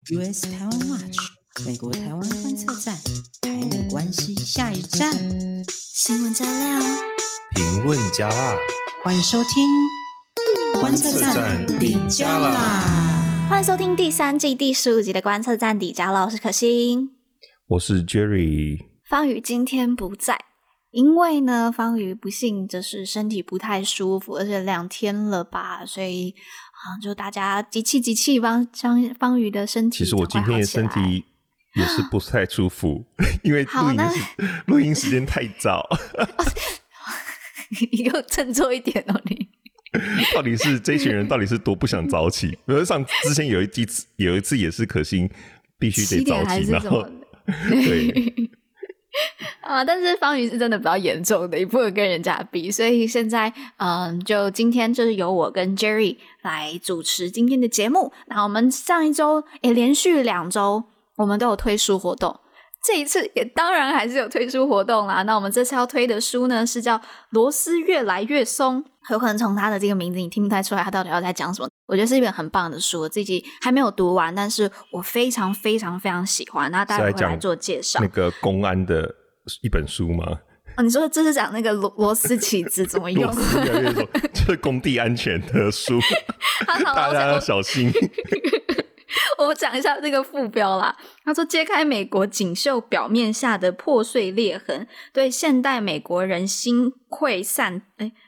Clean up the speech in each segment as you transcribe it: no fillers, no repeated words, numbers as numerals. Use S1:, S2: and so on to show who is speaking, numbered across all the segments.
S1: US 台湾 Watch 美国台湾观测站，台美关系下一站，新闻加料，
S2: 评论加辣，
S1: 欢迎收听观测站底加啦。
S3: 欢迎收听第3季第15集的观测站底加啦，我是可心，
S2: 我是 Jerry。
S3: 方宇今天不在，因为呢，方宇不幸就是身体不太舒服，而且2天了吧，所以就大家集气帮方宇的身体。
S2: 其实我今天的身体也是不太舒服，因为录音时间太早。
S3: 你给我振作一点哦，你。
S2: 到底是这群人到底是多不想早起？比如之前有一次也是可心必须得早起，然后对。
S3: 但是方宇是真的比较严重的，也不能跟人家比，所以现在就今天就是由我跟 Jerry 来主持今天的节目。那我们上一周连续2周我们都有推书活动，这一次也当然还是有推书活动啦。那我们这次要推的书呢是叫《螺丝越来越松》，有可能从它的这个名字你听不太出来它到底要在讲什么。我觉得是一本很棒的书，我自己还没有读完，但是我非常非常非常喜欢。那待会会来做介绍。
S2: 那个公安的一本书吗？
S3: 你说这是讲那个螺丝起子怎么用？
S2: 螺丝越来越松，就是工地安全的书，大家要小心。
S3: 我讲一下这个副标啦。他说，揭开美国锦绣表面下的破碎裂痕，对现代美国人心溃散，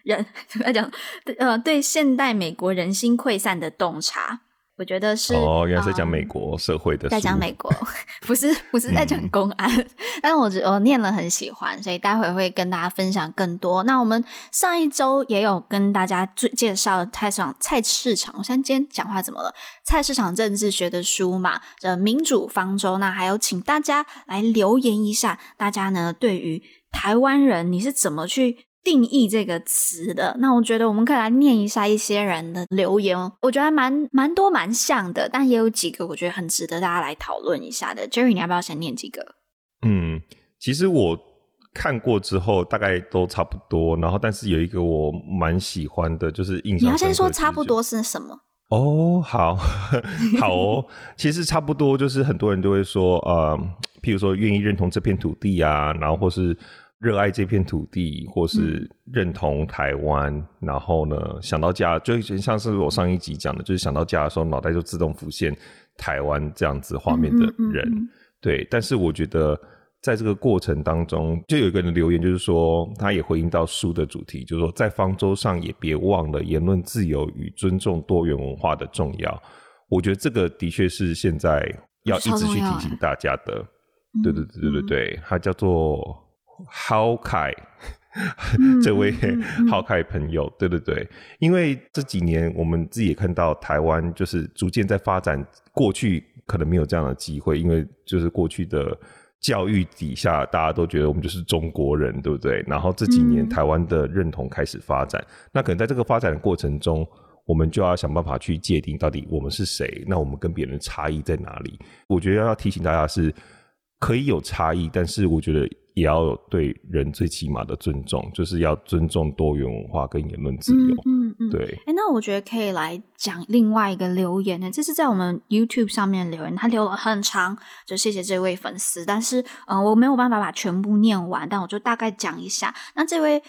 S3: 对现代美国人心溃散的洞察。我觉得是
S2: 原来是在讲美国社会的书，
S3: 在讲美国，不是在讲公安。但是我念了很喜欢，所以待会会跟大家分享更多。那我们上一周也有跟大家介绍菜市场，我今天讲话怎么了？菜市场政治学的书嘛，民主方舟。那还有请大家来留言一下，大家呢对于台湾人你是怎么去定义这个词的。那我觉得我们可以来念一下一些人的留言，我觉得还蛮多蛮像的，但也有几个我觉得很值得大家来讨论一下的。 Jerry 你要不要先念几个？
S2: 其实我看过之后大概都差不多，然后但是有一个我蛮喜欢的，就是印象深刻。
S3: 你要先说差不多是什么？
S2: 好好哦。其实差不多就是很多人都会说譬如说愿意认同这片土地啊，然后或是热爱这片土地，或是认同台湾，然后呢想到家，就像是我上一集讲的，就是想到家的时候脑袋就自动浮现台湾这样子画面的人。对，但是我觉得在这个过程当中，就有一个人留言，就是说他也回应到书的主题，就是说在方舟上也别忘了言论自由与尊重多元文化的重要。我觉得这个的确是现在要一直去提醒大家的。对，他叫做浩凯这位浩凯朋友，对，因为这几年我们自己也看到台湾就是逐渐在发展，过去可能没有这样的机会，因为就是过去的教育底下大家都觉得我们就是中国人，对不对？然后这几年台湾的认同开始发展，那可能在这个发展的过程中，我们就要想办法去界定到底我们是谁，那我们跟别人的差异在哪里。我觉得要提醒大家是可以有差异，但是我觉得也要有对人最起码的尊重，就是要尊重多元文化跟言论自由。对。
S3: 那我觉得可以来讲另外一个留言呢，这是在我们 YouTube 上面留言，他留了很长，就谢谢这位粉丝，但是我没有办法把全部念完，但我就大概讲一下。那这位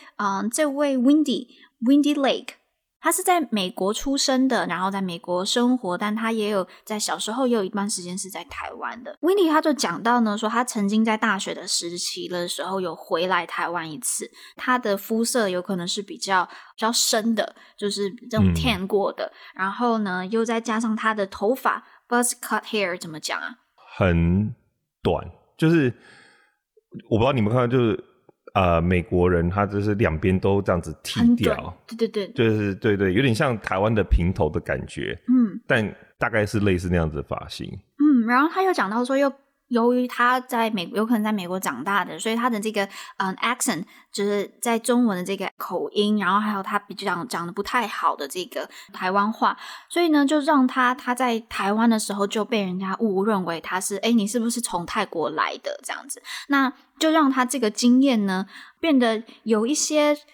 S3: Windy Lake，他是在美国出生的，然后在美国生活，但他也有在小时候也有一段时间是在台湾的。Windy 他就讲到呢，说他曾经在大学的时期的时候有回来台湾一次，他的肤色有可能是比较深的，就是这种 tan 过的，然后呢又再加上他的头发 buzz cut hair 怎么讲啊？
S2: 很短，就是我不知道你们看到就是美国人他就是两边都这样子剃掉，
S3: 对，
S2: 就是对，有点像台湾的平头的感觉，但大概是类似那样子的发型。
S3: 然后他又讲到说，由于他在美国有可能在美国长大的，所以他的这个accent 就是在中文的这个口音，然后还有他比较讲的不太好的这个台湾话，所以呢就让他在台湾的时候就被人家误认为他是你是不是从泰国来的这样子，那就让他这个经验呢变得有一些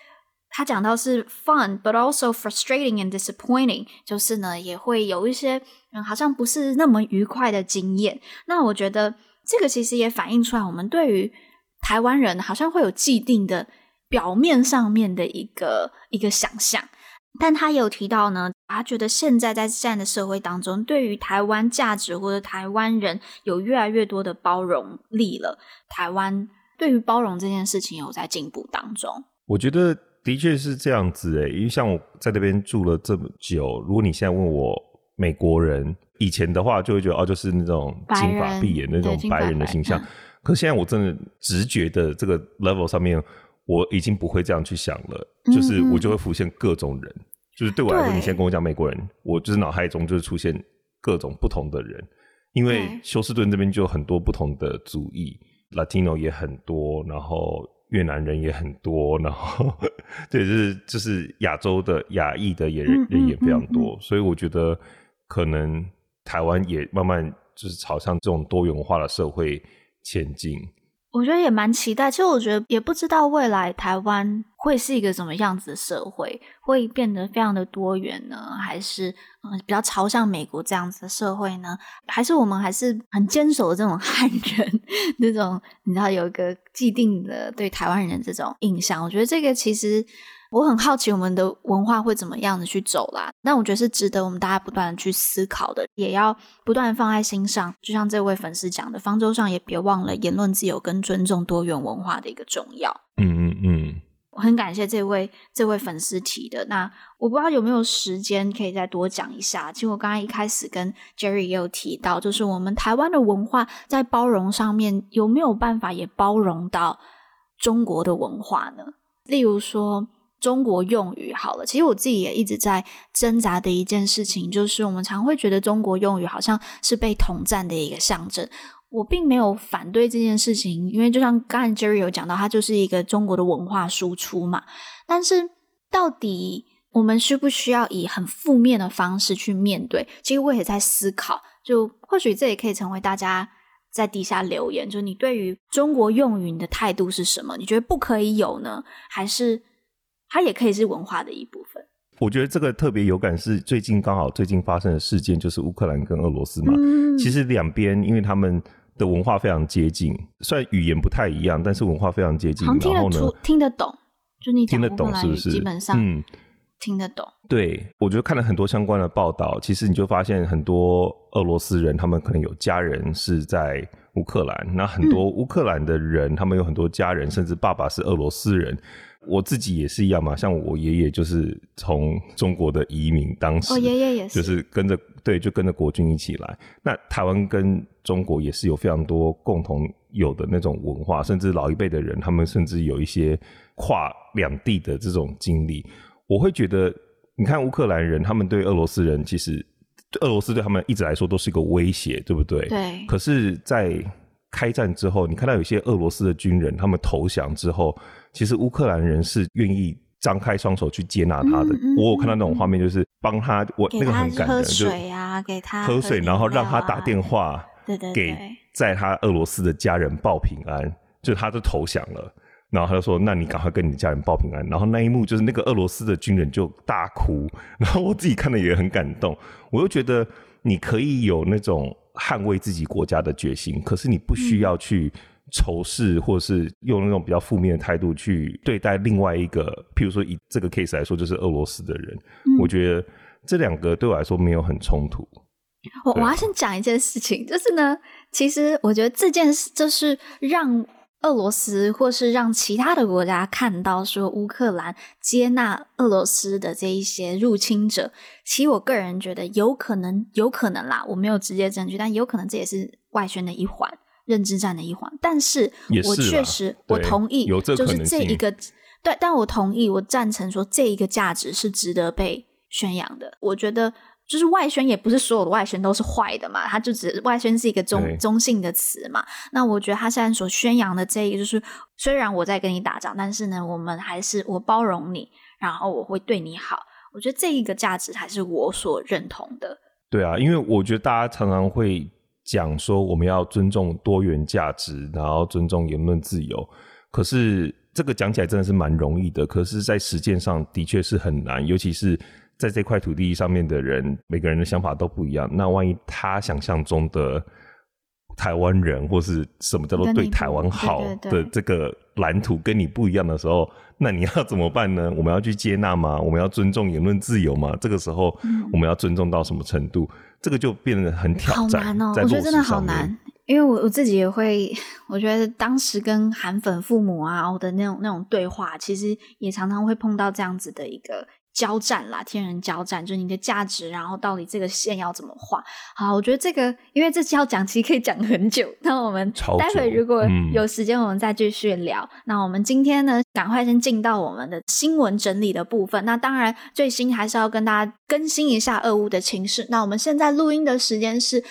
S3: 他讲到是 fun but also frustrating and disappointing， 就是呢也会有一些好像不是那么愉快的经验。那我觉得这个其实也反映出来我们对于台湾人好像会有既定的表面上面的一个想象。但他也有提到呢，他觉得现在的社会当中，对于台湾价值或者台湾人有越来越多的包容力了，台湾对于包容这件事情有在进步当中。
S2: 我觉得的确是这样子因为像我在那边住了这么久，如果你现在问我美国人以前的话就会觉得就是那种金发碧眼那种白人的形象，可是现在我真的直觉的这个 level 上面我已经不会这样去想了，就是我就会浮现各种人，就是对我来说你现在跟我讲美国人，我就是脑海中就是出现各种不同的人，因为休斯顿这边就有很多不同的族裔， Latino 也很多，然后越南人也很多，然后对就是亚洲的亚裔的人也非常多，所以我觉得可能台湾也慢慢就是朝向这种多元文化的社会前进。
S3: 我觉得也蛮期待，其实我觉得也不知道未来台湾会是一个什么样子的社会，会变得非常的多元呢，还是比较朝向美国这样子的社会呢，还是我们还是很坚守的这种汉人那种你知道有一个既定的对台湾人的这种印象。我觉得这个其实我很好奇我们的文化会怎么样的去走啦，但我觉得是值得我们大家不断的去思考的，也要不断的放在心上。就像这位粉丝讲的，方舟上也别忘了言论自由跟尊重多元文化的一个重要。我很感谢这位粉丝提的。那我不知道有没有时间可以再多讲一下，其实我刚才一开始跟 Jerry 也有提到，就是我们台湾的文化在包容上面有没有办法也包容到中国的文化呢？例如说中国用语好了，其实我自己也一直在挣扎的一件事情，就是我们常会觉得中国用语好像是被统战的一个象征。我并没有反对这件事情，因为就像刚才 Jerry 有讲到，它就是一个中国的文化输出嘛。但是到底我们需不需要以很负面的方式去面对？其实我也在思考，就或许这也可以成为大家在底下留言，就你对于中国用语你的态度是什么？你觉得不可以有呢？还是它也可以是文化的一部分？
S2: 我觉得这个特别有感是最近发生的事件，就是乌克兰跟俄罗斯嘛。其实两边因为他们的文化非常接近，虽然语言不太一样，但是文化非常接近，然后呢
S3: 听得懂，就你讲
S2: 听得懂是不是？
S3: 基本上听得懂。
S2: 对，我觉得看了很多相关的报道，其实你就发现很多俄罗斯人他们可能有家人是在乌克兰，那很多乌克兰的人他们有很多家人甚至爸爸是俄罗斯人。我自己也是一样嘛，像我爷爷就是从中国的移民，当时
S3: 爷爷也是
S2: 就是跟着国军一起来。那台湾跟中国也是有非常多共同有的那种文化，甚至老一辈的人他们甚至有一些跨两地的这种经历。我会觉得你看乌克兰人他们对俄罗斯人，其实俄罗斯对他们一直来说都是一个威胁，对不对？
S3: 对。可
S2: 是在开战之后，你看到有些俄罗斯的军人他们投降之后，其实乌克兰人是愿意张开双手去接纳他的。我有看到那种画面，就是帮他，那个很感人，
S3: 喝水啊，给他
S2: 喝水，然后让他打电话给在他俄罗斯的家人报平安，就他都投降了，然后他就说那你赶快跟你家人报平安。然后那一幕就是那个俄罗斯的军人就大哭，然后我自己看了也很感动。我就觉得你可以有那种捍卫自己国家的决心，可是你不需要去仇视或是用那种比较负面的态度去对待另外一个，譬如说以这个 case 来说就是俄罗斯的人。我觉得这两个对我来说没有很冲突。
S3: 我要先讲一件事情，就是呢其实我觉得这件事就是让俄罗斯或是让其他的国家看到说乌克兰接纳俄罗斯的这一些入侵者，其实我个人觉得有可能啦，我没有直接证据，但有可能这也是外宣的一环，认知战的一环。但是我确实我同意就是这一个对，但我同意我赞成说这一个价值是值得被宣扬的。我觉得就是外宣也不是所有的外宣都是坏的嘛，它就只外宣是一个中性的词嘛。那我觉得他现在所宣扬的这一个就是虽然我在跟你打仗，但是呢我们还是我包容你，然后我会对你好。我觉得这一个价值还是我所认同的。
S2: 对啊，因为我觉得大家常常会讲说我们要尊重多元价值，然后尊重言论自由，可是这个讲起来真的是蛮容易的，可是在实践上的确是很难，尤其是在这块土地上面的人，每个人的想法都不一样，那万一他想象中的台湾人或是什么叫做对台湾好的这个蓝图跟你不一样的时候，那你要怎么办呢？我们要去接纳吗？我们要尊重言论自由吗？这个时候我们要尊重到什么程度？这个就变得很挑战，
S3: 好难哦，我觉得真的好难。因为我自己也会，我觉得当时跟韩粉父母啊的那种对话，其实也常常会碰到这样子的一个交战啦，天人交战，就是你的价值，然后到底这个线要怎么画。好，我觉得这个因为这期要讲，其实可以讲很久，那我们待会如果有时间我们再继续聊。那我们今天呢，赶快先进到我们的新闻整理的部分。那当然最新还是要跟大家更新一下俄乌的情势。那我们现在录音的时间是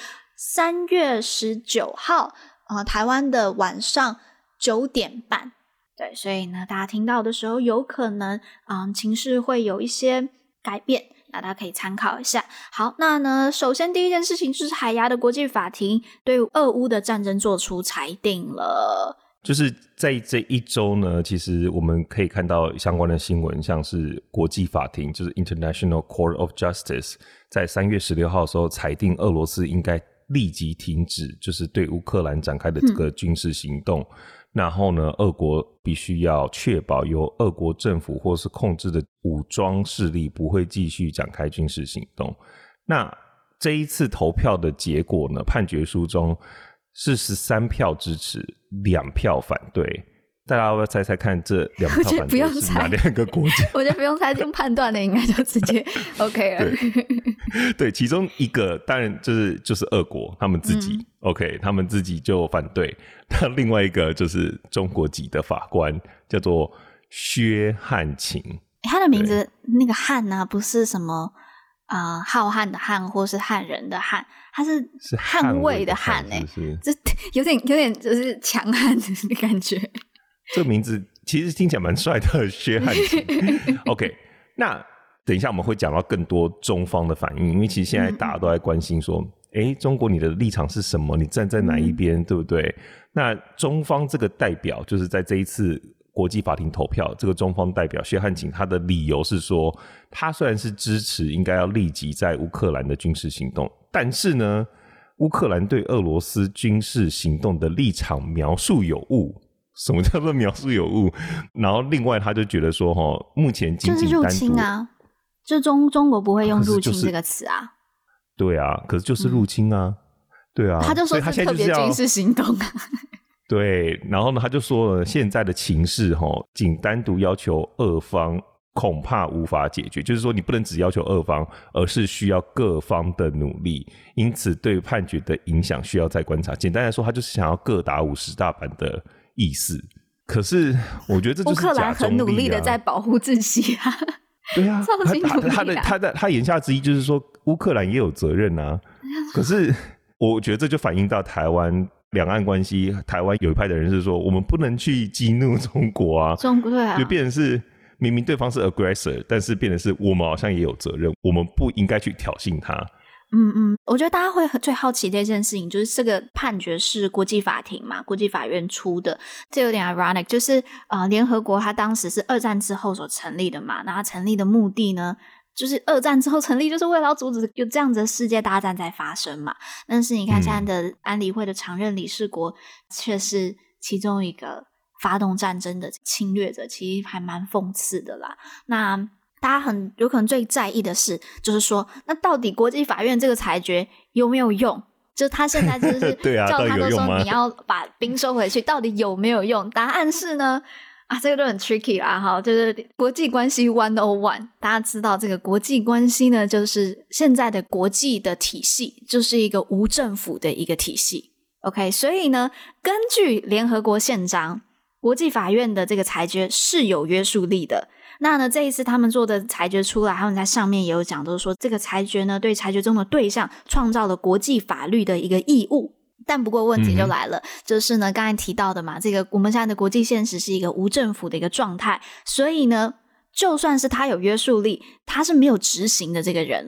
S3: 3月19号台湾的晚上9点半。对，所以呢大家听到的时候有可能情势会有一些改变，那大家可以参考一下。好，那呢首先第一件事情就是海牙的国际法庭对俄乌的战争做出裁定了。
S2: 就是在这一周呢，其实我们可以看到相关的新闻，像是国际法庭就是 International Court of Justice 在3月16号的时候裁定俄罗斯应该立即停止就是对乌克兰展开的这个军事行动，然后呢俄国必须要确保由俄国政府或是控制的武装势力不会继续展开军事行动。那这一次投票的结果呢，判决书中是13票支持2票反对，大家要不要猜猜看这2票反对是哪2个国家？
S3: 我觉得不用猜，用判断的应该就直接 OK 了。
S2: 对，其中一个当然就是俄国他们自己OK， 他们自己就反对。那另外一个就是中国籍的法官叫做薛汉卿，
S3: 他的名字那个汉呢，不是什么浩瀚的瀚或是汉人的汉，他是捍卫的汉欸，这有点就是强悍的感觉。
S2: 这个名字其实听起来蛮帅的，薛汉卿。OK， 那等一下我们会讲到更多中方的反应，因为其实现在大家都在关心说中国你的立场是什么，你站在哪一边，对不对？那中方这个代表就是在这一次国际法庭投票，这个中方代表薛汉卿他的理由是说，他虽然是支持应该要立即在乌克兰的军事行动，但是呢乌克兰对俄罗斯军事行动的立场描述有误。什么叫做描述有误？然后另外他就觉得说目前仅仅单独
S3: 就是入侵啊，就中国不会用入侵这个词啊。
S2: 对啊，可是就是入侵啊，对啊，
S3: 他就说是特别军事行动啊。
S2: 对，然后呢他就说了，现在的情势仅单独要求俄方恐怕无法解决，就是说你不能只要求俄方，而是需要各方的努力，因此对判决的影响需要再观察。简单来说，他就是想要各打50大板的意思。可是我觉得这就是假中立啊，乌克兰
S3: 很努力的在保护自己啊。
S2: 对啊，他言下之意就是说乌克兰也有责任啊。可是我觉得这就反映到台湾两岸关系，台湾有一派的人是说我们不能去激怒中国啊，
S3: 对啊，
S2: 就变成是明明对方是 aggressor， 但是变成是我们好像也有责任，我们不应该去挑衅他。
S3: 我觉得大家会最好奇的一件事情就是这个判决是国际法庭嘛，国际法院出的，这有点 ironic， 就是联合国它当时是二战之后所成立的嘛，那它成立的目的呢，就是二战之后成立就是为了要阻止有这样子的世界大战在发生嘛。但是你看现在的安理会的常任理事国却是其中一个发动战争的侵略者，其实还蛮讽刺的啦。那大家很有可能最在意的是，就是说，那到底国际法院这个裁决有没有用？就他现在就是叫他就说你要把兵收回去，到底有没有用？答案是呢，这个都很 tricky 啦，哈，就是国际关系101，大家知道这个国际关系呢，就是现在的国际的体系，就是一个无政府的一个体系。OK， 所以呢，根据联合国宪章，国际法院的这个裁决是有约束力的。那呢，这一次他们做的裁决出来，他们在上面也有讲，就是说这个裁决呢，对裁决中的对象创造了国际法律的一个义务。但不过问题就来了，就是呢，刚才提到的嘛，这个我们现在的国际现实是一个无政府的一个状态，所以呢，就算是他有约束力，他是没有执行的这个人了。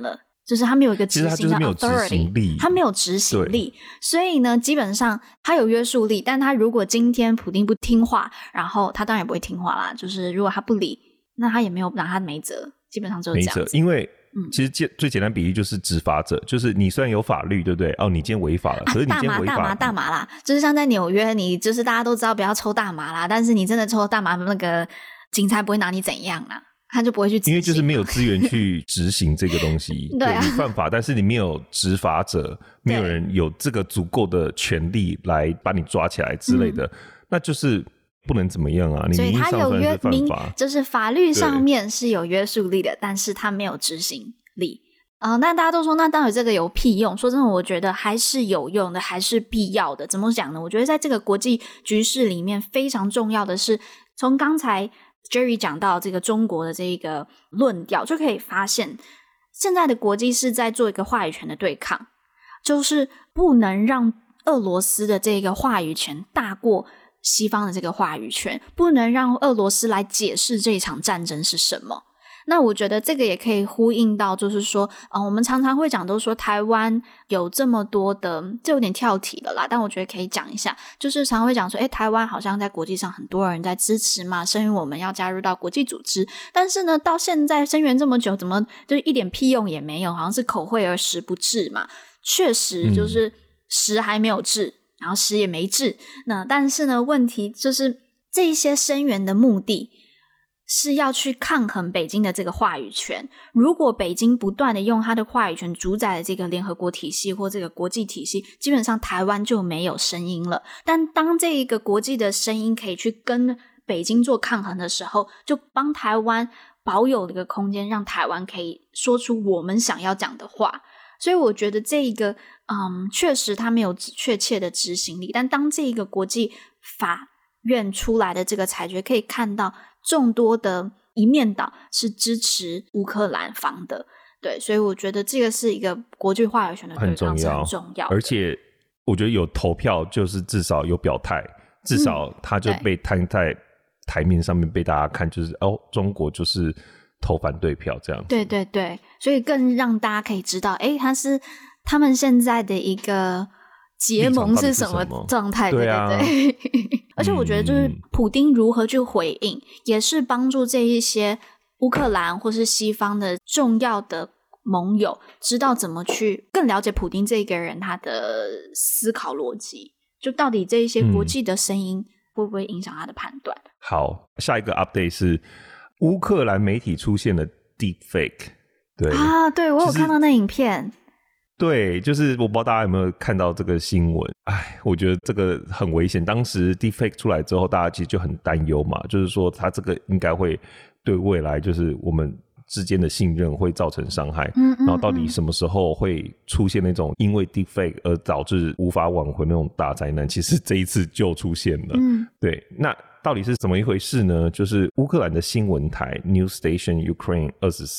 S3: 就是他没有一个执
S2: 其实他就
S3: 行的
S2: 是没有执
S3: authority，
S2: 行力，
S3: 他没有执行力，所以呢，基本上他有约束力，但他如果今天普丁不听话，然后他当然也不会听话啦，就是如果他不理，那他也没有让他没辙，基本上就是这样子。
S2: 没辙，因为其实最简单比喻就是执法者，就是你虽然有法律，对不对？哦，你今天违法了，可是你今天违法，
S3: 大麻啦，就是像在纽约，你就是大家都知道不要抽大麻啦，但是你真的抽大麻，那个警察不会拿你怎样啦，他就不会去执行，
S2: 因为就是没有资源去执行这个东西。
S3: 对啊，
S2: 你犯法，但是你没有执法者，没有人有这个足够的权利来把你抓起来之类的，那就是不能怎么样啊！你名义上算是犯法，
S3: 就是法律上面是有约束力的，但是他没有执行力。那大家都说那到底这个有屁用？说真的，我觉得还是有用的，还是必要的。怎么讲呢？我觉得在这个国际局势里面非常重要的是，从刚才 Jerry 讲到这个中国的这个论调，就可以发现现在的国际是在做一个话语权的对抗，就是不能让俄罗斯的这个话语权大过西方的这个话语权，不能让俄罗斯来解释这一场战争是什么。那我觉得这个也可以呼应到，就是说我们常常会讲都说台湾有这么多的，这有点跳题了啦，但我觉得可以讲一下，就是常常会讲说台湾好像在国际上很多人在支持嘛，声援我们要加入到国际组织，但是呢到现在声援这么久，怎么就一点屁用也没有，好像是口惠而实不至嘛。确实就是实还没有至，然后实也没至，那但是呢问题就是这一些声援的目的是要去抗衡北京的这个话语权。如果北京不断的用他的话语权主宰了这个联合国体系或这个国际体系，基本上台湾就没有声音了。但当这一个国际的声音可以去跟北京做抗衡的时候，就帮台湾保有一个空间，让台湾可以说出我们想要讲的话。所以我觉得这一个确实它没有确切的执行力，但当这一个国际法院出来的这个裁决，可以看到众多的一面倒是支持乌克兰方的。对，所以我觉得这个是一个国际话语权的对抗是很重要的，
S2: 而且我觉得有投票就是至少有表态，至少他就被摊在台面上面被大家看，就是中国就是投反对票这样子。
S3: 对对对，所以更让大家可以知道他们现在的一个结盟是什么状态。对啊，对而且我觉得就是普丁如何去回应，也是帮助这一些乌克兰或是西方的重要的盟友知道怎么去更了解普丁这个人他的思考逻辑，就到底这一些国际的声音会不会影响他的判断。
S2: 好，下一个 update 是乌克兰媒体出现了 deepfake。 对
S3: 啊，对，我有看到那影片。
S2: 对，就是我不知道大家有没有看到这个新闻。我觉得这个很危险。当时 deepfake 出来之后，大家其实就很担忧嘛，就是说它这个应该会对未来就是我们之间的信任会造成伤害。然后到底什么时候会出现那种因为 deepfake 而导致无法挽回那种大灾难，其实这一次就出现了。对，那到底是怎么一回事呢？就是乌克兰的新闻台 News Station Ukraine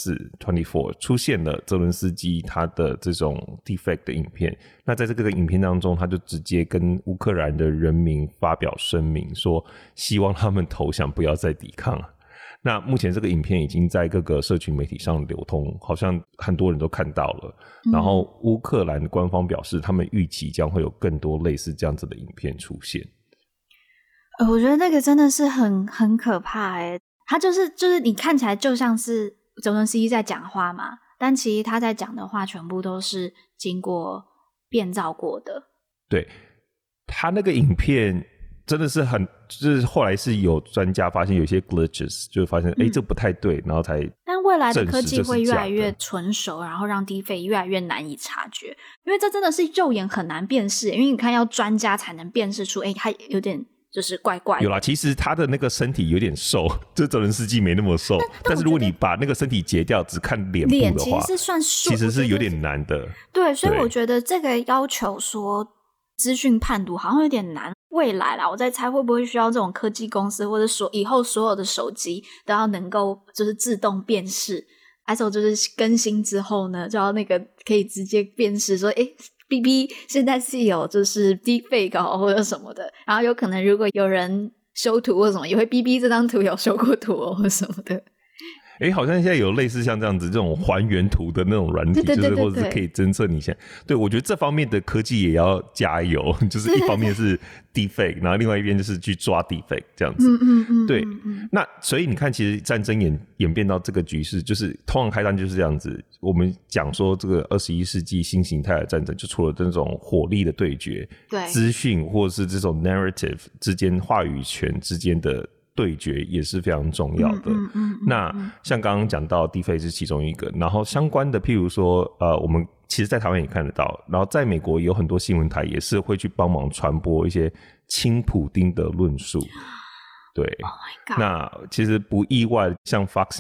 S2: 24出现了泽伦斯基他的这种 deepfake 的影片。那在这个影片当中，他就直接跟乌克兰的人民发表声明，说希望他们投降，不要再抵抗。那目前这个影片已经在各个社群媒体上流通，好像很多人都看到了。然后乌克兰官方表示，他们预期将会有更多类似这样子的影片出现。
S3: 我觉得那个真的是很可怕他就是你看起来就像是泽伦斯基在讲话嘛，但其实他在讲的话全部都是经过变造过的。
S2: 对，他那个影片真的是就是后来是有专家发现有一些 glitches， 就发现这不太对，然后才
S3: 但未来的科技会越来越纯熟，然后让 deepfake 越来越难以察觉，因为这真的是肉眼很难辨识，因为你看要专家才能辨识出他有点就是怪怪的。
S2: 有啦，其实他的那个身体有点瘦，就泽伦斯基没那么瘦，但是如果你把那个身体截掉只看脸部的话，
S3: 其实是算瘦，
S2: 其实是有点难的。
S3: 对，所以我觉得这个要求说资讯判读好像有点难。未来啦，我在猜会不会需要这种科技公司，或者说以后所有的手机都要能够就是自动辨识，还是就是更新之后呢，就要那个可以直接辨识说BB 现在是有就是 deepfake 或者什么的，然后有可能如果有人修图或什么，也会 BB 这张图有修过图或什么的。
S2: 好像现在有类似像这样子这种还原图的那种软体，就是或者是可以侦测你现在。对，我觉得这方面的科技也要加油，就是一方面是 deepfake， 然后另外一边就是去抓 deepfake 这样子。对。那所以你看，其实战争演变到这个局势，就是通常开战就是这样子。我们讲说这个21世纪新形态的战争，就除了这种火力的对决，对资讯或者是这种 narrative 之间话语权之间的对决也是非常重要的。那像刚刚讲到 deepfake 是其中一个，然后相关的譬如说我们其实在台湾也看得到，然后在美国有很多新闻台也是会去帮忙传播一些亲普丁的论述。对、
S3: oh
S2: 那其实不意外，像 Fox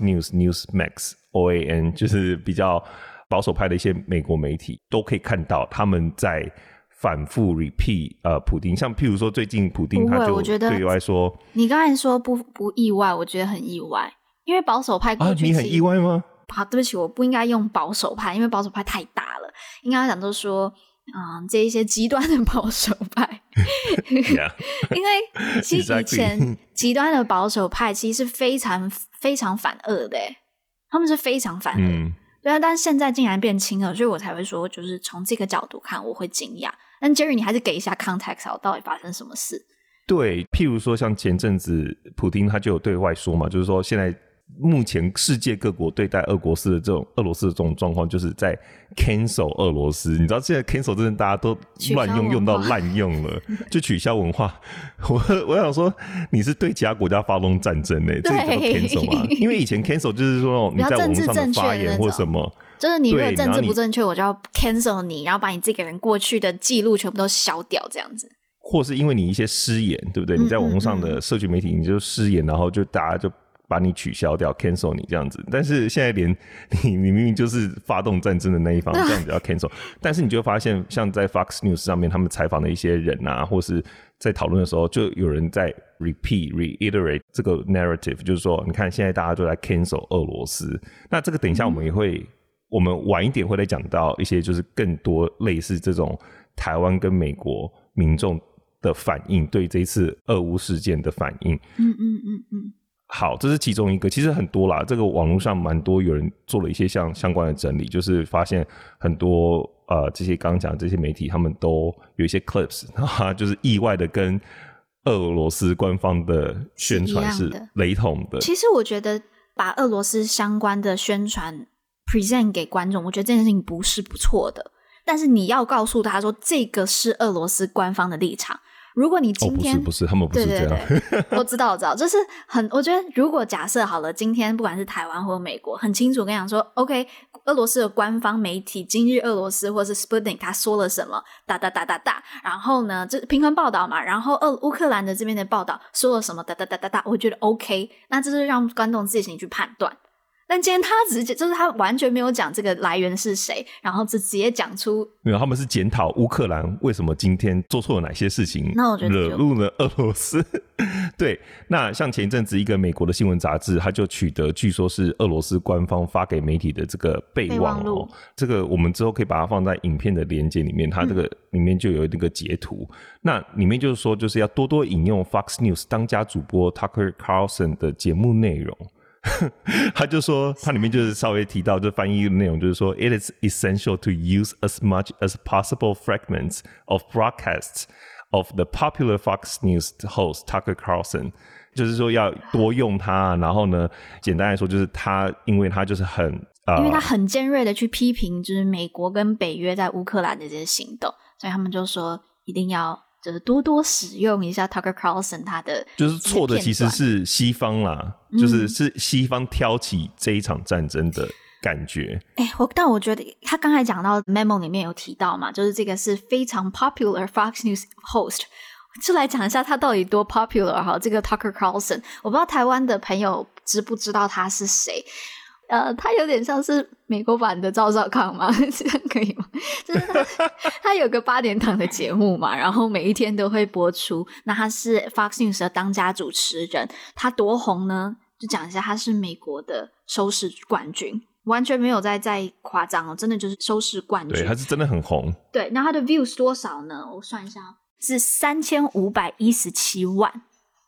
S2: News、Newsmax、OAN 就是比较保守派的一些美国媒体都可以看到他们在反复 repeat 普丁，像譬如说最近普丁他就对外说，
S3: 你刚才说不意外，我觉得很意外，因为保守派过去
S2: 你很意外吗？
S3: 好，对不起，我不应该用保守派，因为保守派太大了，应该讲都说这一些极端的保守派因为其实以前极端的保守派其实是非常非常反恶的，他们是非常反恶对啊，但现在竟然变亲了，所以我才会说就是从这个角度看我会惊讶。但 Jerry 你还是给一下 context 到底发生什么事。
S2: 对，譬如说像前阵子普丁他就有对外说嘛，就是说现在目前世界各国对待俄罗斯的这种状况，就是在 cancel 俄罗斯。你知道现在 cancel 真的大家都乱用到滥用了，就取消文化。我想说，你是对其他国家发动战争这也叫 cancel 吗？因为以前 cancel 就是说你在网络上的发言或什么，
S3: 就是你如果政治不正确，我就要 cancel 你，然后把你这个人过去的记录全部都消掉，这样子。
S2: 或是因为你一些失言，对不对？你在网络上的社群媒体，你就失言，然后就大家就把你取消掉 cancel 你这样子。但是现在连你明明就是发动战争的那一方，这样子要 cancel 但是你就会发现像在 Fox News 上面他们采访的一些人啊，或是在讨论的时候就有人在 reiterate 这个 narrative， 就是说你看现在大家都在 cancel 俄罗斯。那这个等一下我们也会我们晚一点会再讲到一些就是更多类似这种台湾跟美国民众的反应，对这一次俄乌事件的反应。好，这是其中一个，其实很多啦，这个网络上蛮多有人做了一些相关的整理，就是发现很多这些刚刚讲的这些媒体他们都有一些 clips 就是意外的跟俄罗斯官方的宣传是雷同的。
S3: 其实我觉得把俄罗斯相关的宣传 present 给观众，我觉得这件事情不是不错的，但是你要告诉他说这个是俄罗斯官方的立场。如果你今天
S2: 不是他们不是这样。
S3: 对我知道就是我觉得如果假设好了，今天不管是台湾或美国很清楚跟你讲说 OK 俄罗斯的官方媒体今日俄罗斯或是 Sputnik 他说了什么哒哒哒哒哒，然后呢这平衡报道嘛，然后乌克兰的这边的报道说了什么哒哒哒哒哒，我觉得 OK， 那这是让观众自己去判断。但今天他直接就是他完全没有讲这个来源是谁，然后直接讲出
S2: 没有，他们是检讨乌克兰为什么今天做错了哪些事情，
S3: 那我觉得
S2: 惹怒了俄罗斯。对，那像前一阵子一个美国的新闻杂志，他就取得据说是俄罗斯官方发给媒体的这个备忘录，这个我们之后可以把它放在影片的连结里面，它这个里面就有那个截图。那里面就是说就是要多多引用 Fox News 当家主播 Tucker Carlson 的节目内容。他就说他里面就是稍微提到就翻译的内容就是说 It is essential to use as much as possible fragments of broadcasts of the popular Fox News host Tucker Carlson， 就是说要多用它，然后呢简单来说就是他因为他就是因
S3: 为他很尖锐的去批评就是美国跟北约在乌克兰的这些行动，所以他们就说一定要就是多多使用一下 Tucker Carlson 他的
S2: 就是错的其实是西方啦，就是西方挑起这一场战争的感觉。
S3: 但我觉得他刚才讲到 memo 里面有提到嘛，就是这个是非常 popular Fox News host， 就来讲一下他到底多 popular 哈。这个 Tucker Carlson 我不知道台湾的朋友知不知道他是谁。他有点像是美国版的赵少康吗？这样可以吗？就是他有个8点档的节目嘛，然后每一天都会播出。那他是 Fox News 的当家主持人，他多红呢？就讲一下，他是美国的收视冠军，完全没有在夸张哦，真的就是收视冠军。
S2: 对，他是真的很红。
S3: 对，那他的 views 多少呢？我算一下，是3517万。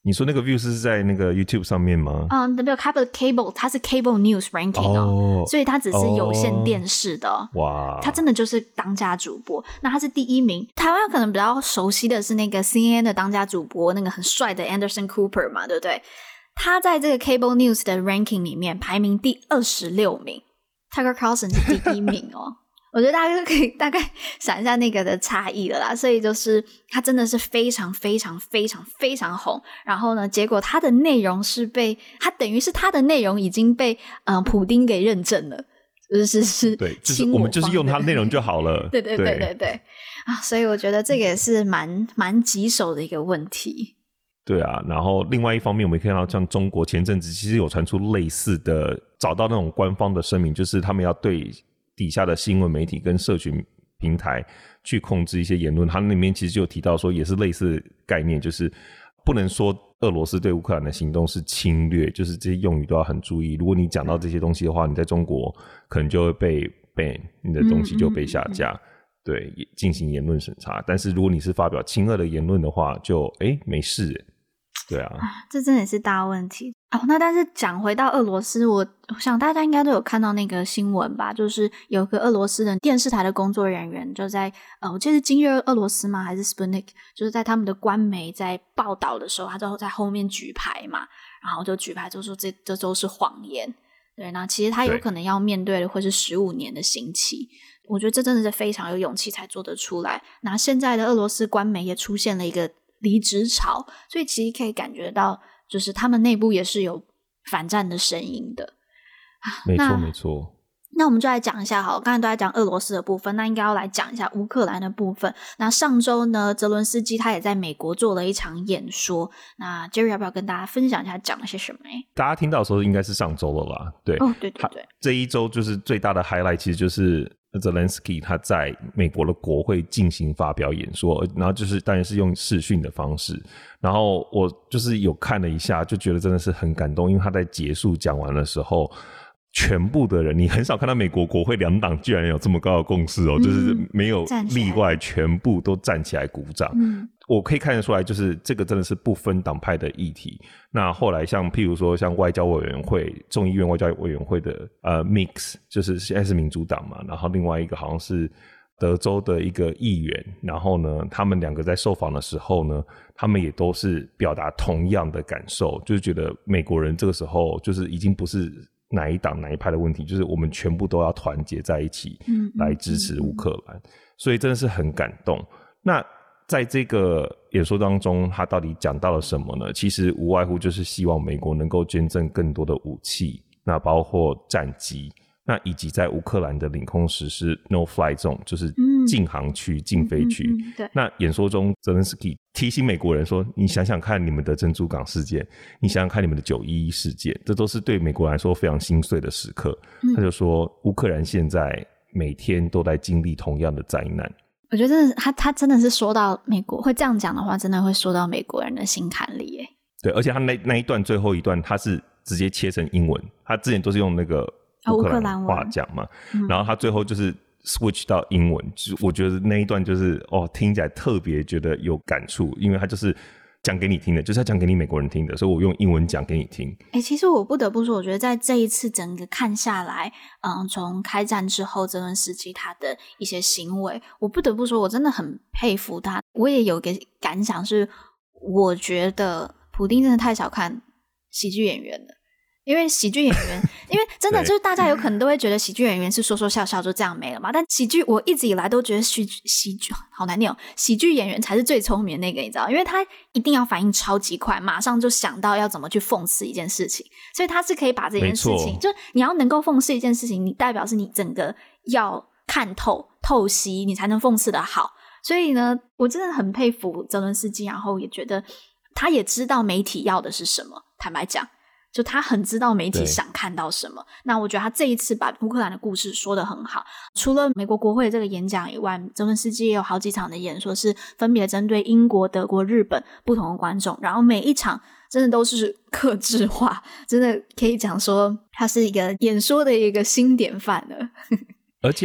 S2: 你说那个 view 是在那个 YouTube 上面吗？
S3: 没有 cable 它是 cable news ranking 所以它只是有线电视的
S2: 哇，
S3: 它真的就是当家主播。那他是第1名，台湾可能比较熟悉的是那个 CNN 的当家主播，那个很帅的 Anderson Cooper 嘛，对不对？他在这个 cable news 的 ranking 里面排名第26名， Tucker Carlson 是第1名哦。我觉得大家就可以大概想一下那个的差异了啦，所以就是他真的是非常非常非常非常红，然后呢，结果他的内容是他等于是他的内容已经被普丁给认证了，是
S2: 对，就是我们就是用他的内容就好了。
S3: 对啊，所以我觉得这个也是蛮棘手的一个问题。
S2: 对啊，然后另外一方面我们可以看到像中国前阵子其实有传出类似的，找到那种官方的声明，就是他们要对底下的新闻媒体跟社群平台去控制一些言论，他那里面其实就有提到说也是类似的概念，就是不能说俄罗斯对乌克兰的行动是侵略，就是这些用语都要很注意，如果你讲到这些东西的话，你在中国可能就会被 ban， 你的东西就被下架，对，进行言论审查。但是如果你是发表亲俄的言论的话，就没事。对啊，
S3: 这真的是大问题那但是讲回到俄罗斯，我想大家应该都有看到那个新闻吧，就是有个俄罗斯的电视台的工作人员就在我记得是今日俄罗斯吗还是 Sputnik， 就是在他们的官媒在报道的时候，他就在后面举牌嘛，然后就举牌就说这都是谎言。对，那其实他有可能要面对的会是15年的刑期，我觉得这真的是非常有勇气才做得出来。那现在的俄罗斯官媒也出现了一个离职潮，所以其实可以感觉到就是他们内部也是有反战的声音的
S2: 没错。
S3: 那我们就来讲一下好了，刚才都在讲俄罗斯的部分，那应该要来讲一下乌克兰的部分。那上周呢，泽伦斯基他也在美国做了一场演说，那 Jerry 要不要跟大家分享一下讲了些什么呢？
S2: 大家听到的时候应该是上周了啦，对
S3: 对，
S2: 这一周就是最大的 highlight 其实就是Zelensky 他在美国的国会进行发表演说，然后就是当然是用视讯的方式，然后我就是有看了一下，就觉得真的是很感动，因为他在结束讲完的时候，全部的人，你很少看到美国国会两党居然有这么高的共识就是没有例外，全部都站起来鼓掌。我可以看得出来，就是这个真的是不分党派的议题。那后来像譬如说像外交委员会、众议院外交委员会的Mix， 就是现在是民主党嘛，然后另外一个好像是德州的一个议员，然后呢他们两个在受访的时候呢，他们也都是表达同样的感受，就是觉得美国人这个时候就是已经不是哪一党哪一派的问题，就是我们全部都要团结在一起来支持乌克兰，所以真的是很感动。那在这个演说当中，他到底讲到了什么呢？其实无外乎就是希望美国能够捐赠更多的武器，那包括战机，那以及在乌克兰的领空实施 no fly zone， 就是禁航区、禁飞区。
S3: 对。
S2: 那演说中泽连斯基提醒美国人说，你想想看你们的珍珠港事件，你想想看你们的911事件，这都是对美国来说非常心碎的时刻。他就说乌克兰现在每天都在经历同样的灾难。
S3: 我觉得他真的是说到美国，会这样讲的话真的会说到美国人的心坎里耶。
S2: 对，而且他那一段最后一段他是直接切成英文，他之前都是用那个乌克兰话讲嘛，然后他最后就是 switch 到英文，我觉得那一段就是听起来特别觉得有感触，因为他就是讲给你听的，就是要讲给你美国人听的，所以我用英文讲给你听。
S3: 其实我不得不说，我觉得在这一次整个看下来，从开战之后泽伦斯基他的一些行为，我不得不说我真的很佩服他。我也有个感想是，我觉得普丁真的太小看喜剧演员了。因为喜剧演员，因为真的就是大家有可能都会觉得喜剧演员是说说笑笑就这样没了嘛，但喜剧我一直以来都觉得喜剧好难念喜剧演员才是最聪明的那个，你知道，因为他一定要反应超级快，马上就想到要怎么去讽刺一件事情，所以他是可以把这件事情，就你要能够讽刺一件事情，你代表是你整个要看透析，你才能讽刺的好。所以呢，我真的很佩服泽伦斯基，然后也觉得他也知道媒体要的是什么，坦白讲就他很知道媒体想看到什么。那我觉得他这一次把乌克兰的故事说得很好。除了美国国会这个演讲以外，泽伦斯基也有好几场的演说是分别针对英国、德国、日本不同的观众，然后每一场真的都是客制化，真的可以讲说他是一个演说的一个新典范了。
S2: 而且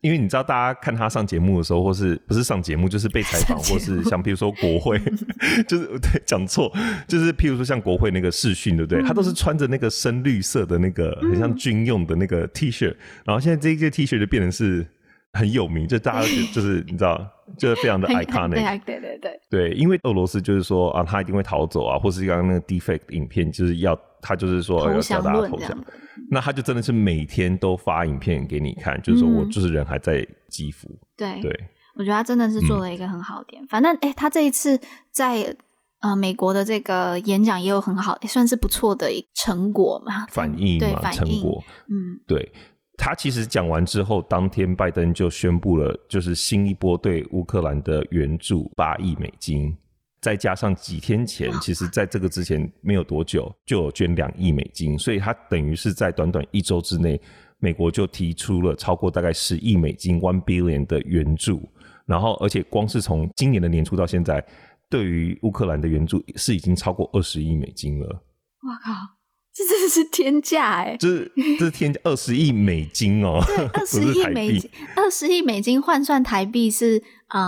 S2: 因为你知道大家看他上节目的时候，或是不是上节目就是被采访，或是像譬如说国会就是对讲错，就是譬如说像国会那个视讯对不对，他都是穿着那个深绿色的那个很像军用的那个 T 恤，然后现在这些 T 恤就变成是很有名，就大家就是你知道就是非常的 iconic 对，因为俄罗斯就是说啊他一定会逃走啊，或是刚刚那个 defect 影片就是要他就是说要叫大家投降，那他就真的是每天都发影片给你看，就是说我就是人还在基辅。对，
S3: 我觉得他真的是做了一个很好的点。反正他这一次在美国的这个演讲也有很好，也算是不错的成果嘛，
S2: 反应嘛，成果。对，他其实讲完之后，当天拜登就宣布了，就是新一波对乌克兰的援助8亿美金。再加上几天前，其实在这个之前没有多久就有捐2亿美金，所以他等于是在短短1周之内，美国就提出了超过大概10亿美金 $1 billion 的援助，然后而且光是从今年的年初到现在，对于乌克兰的援助是已经超过20亿美金了。
S3: 哇靠，这真的是天价这
S2: 是天价，20亿美金哦，
S3: 对，20亿美金，20亿美金换算台币是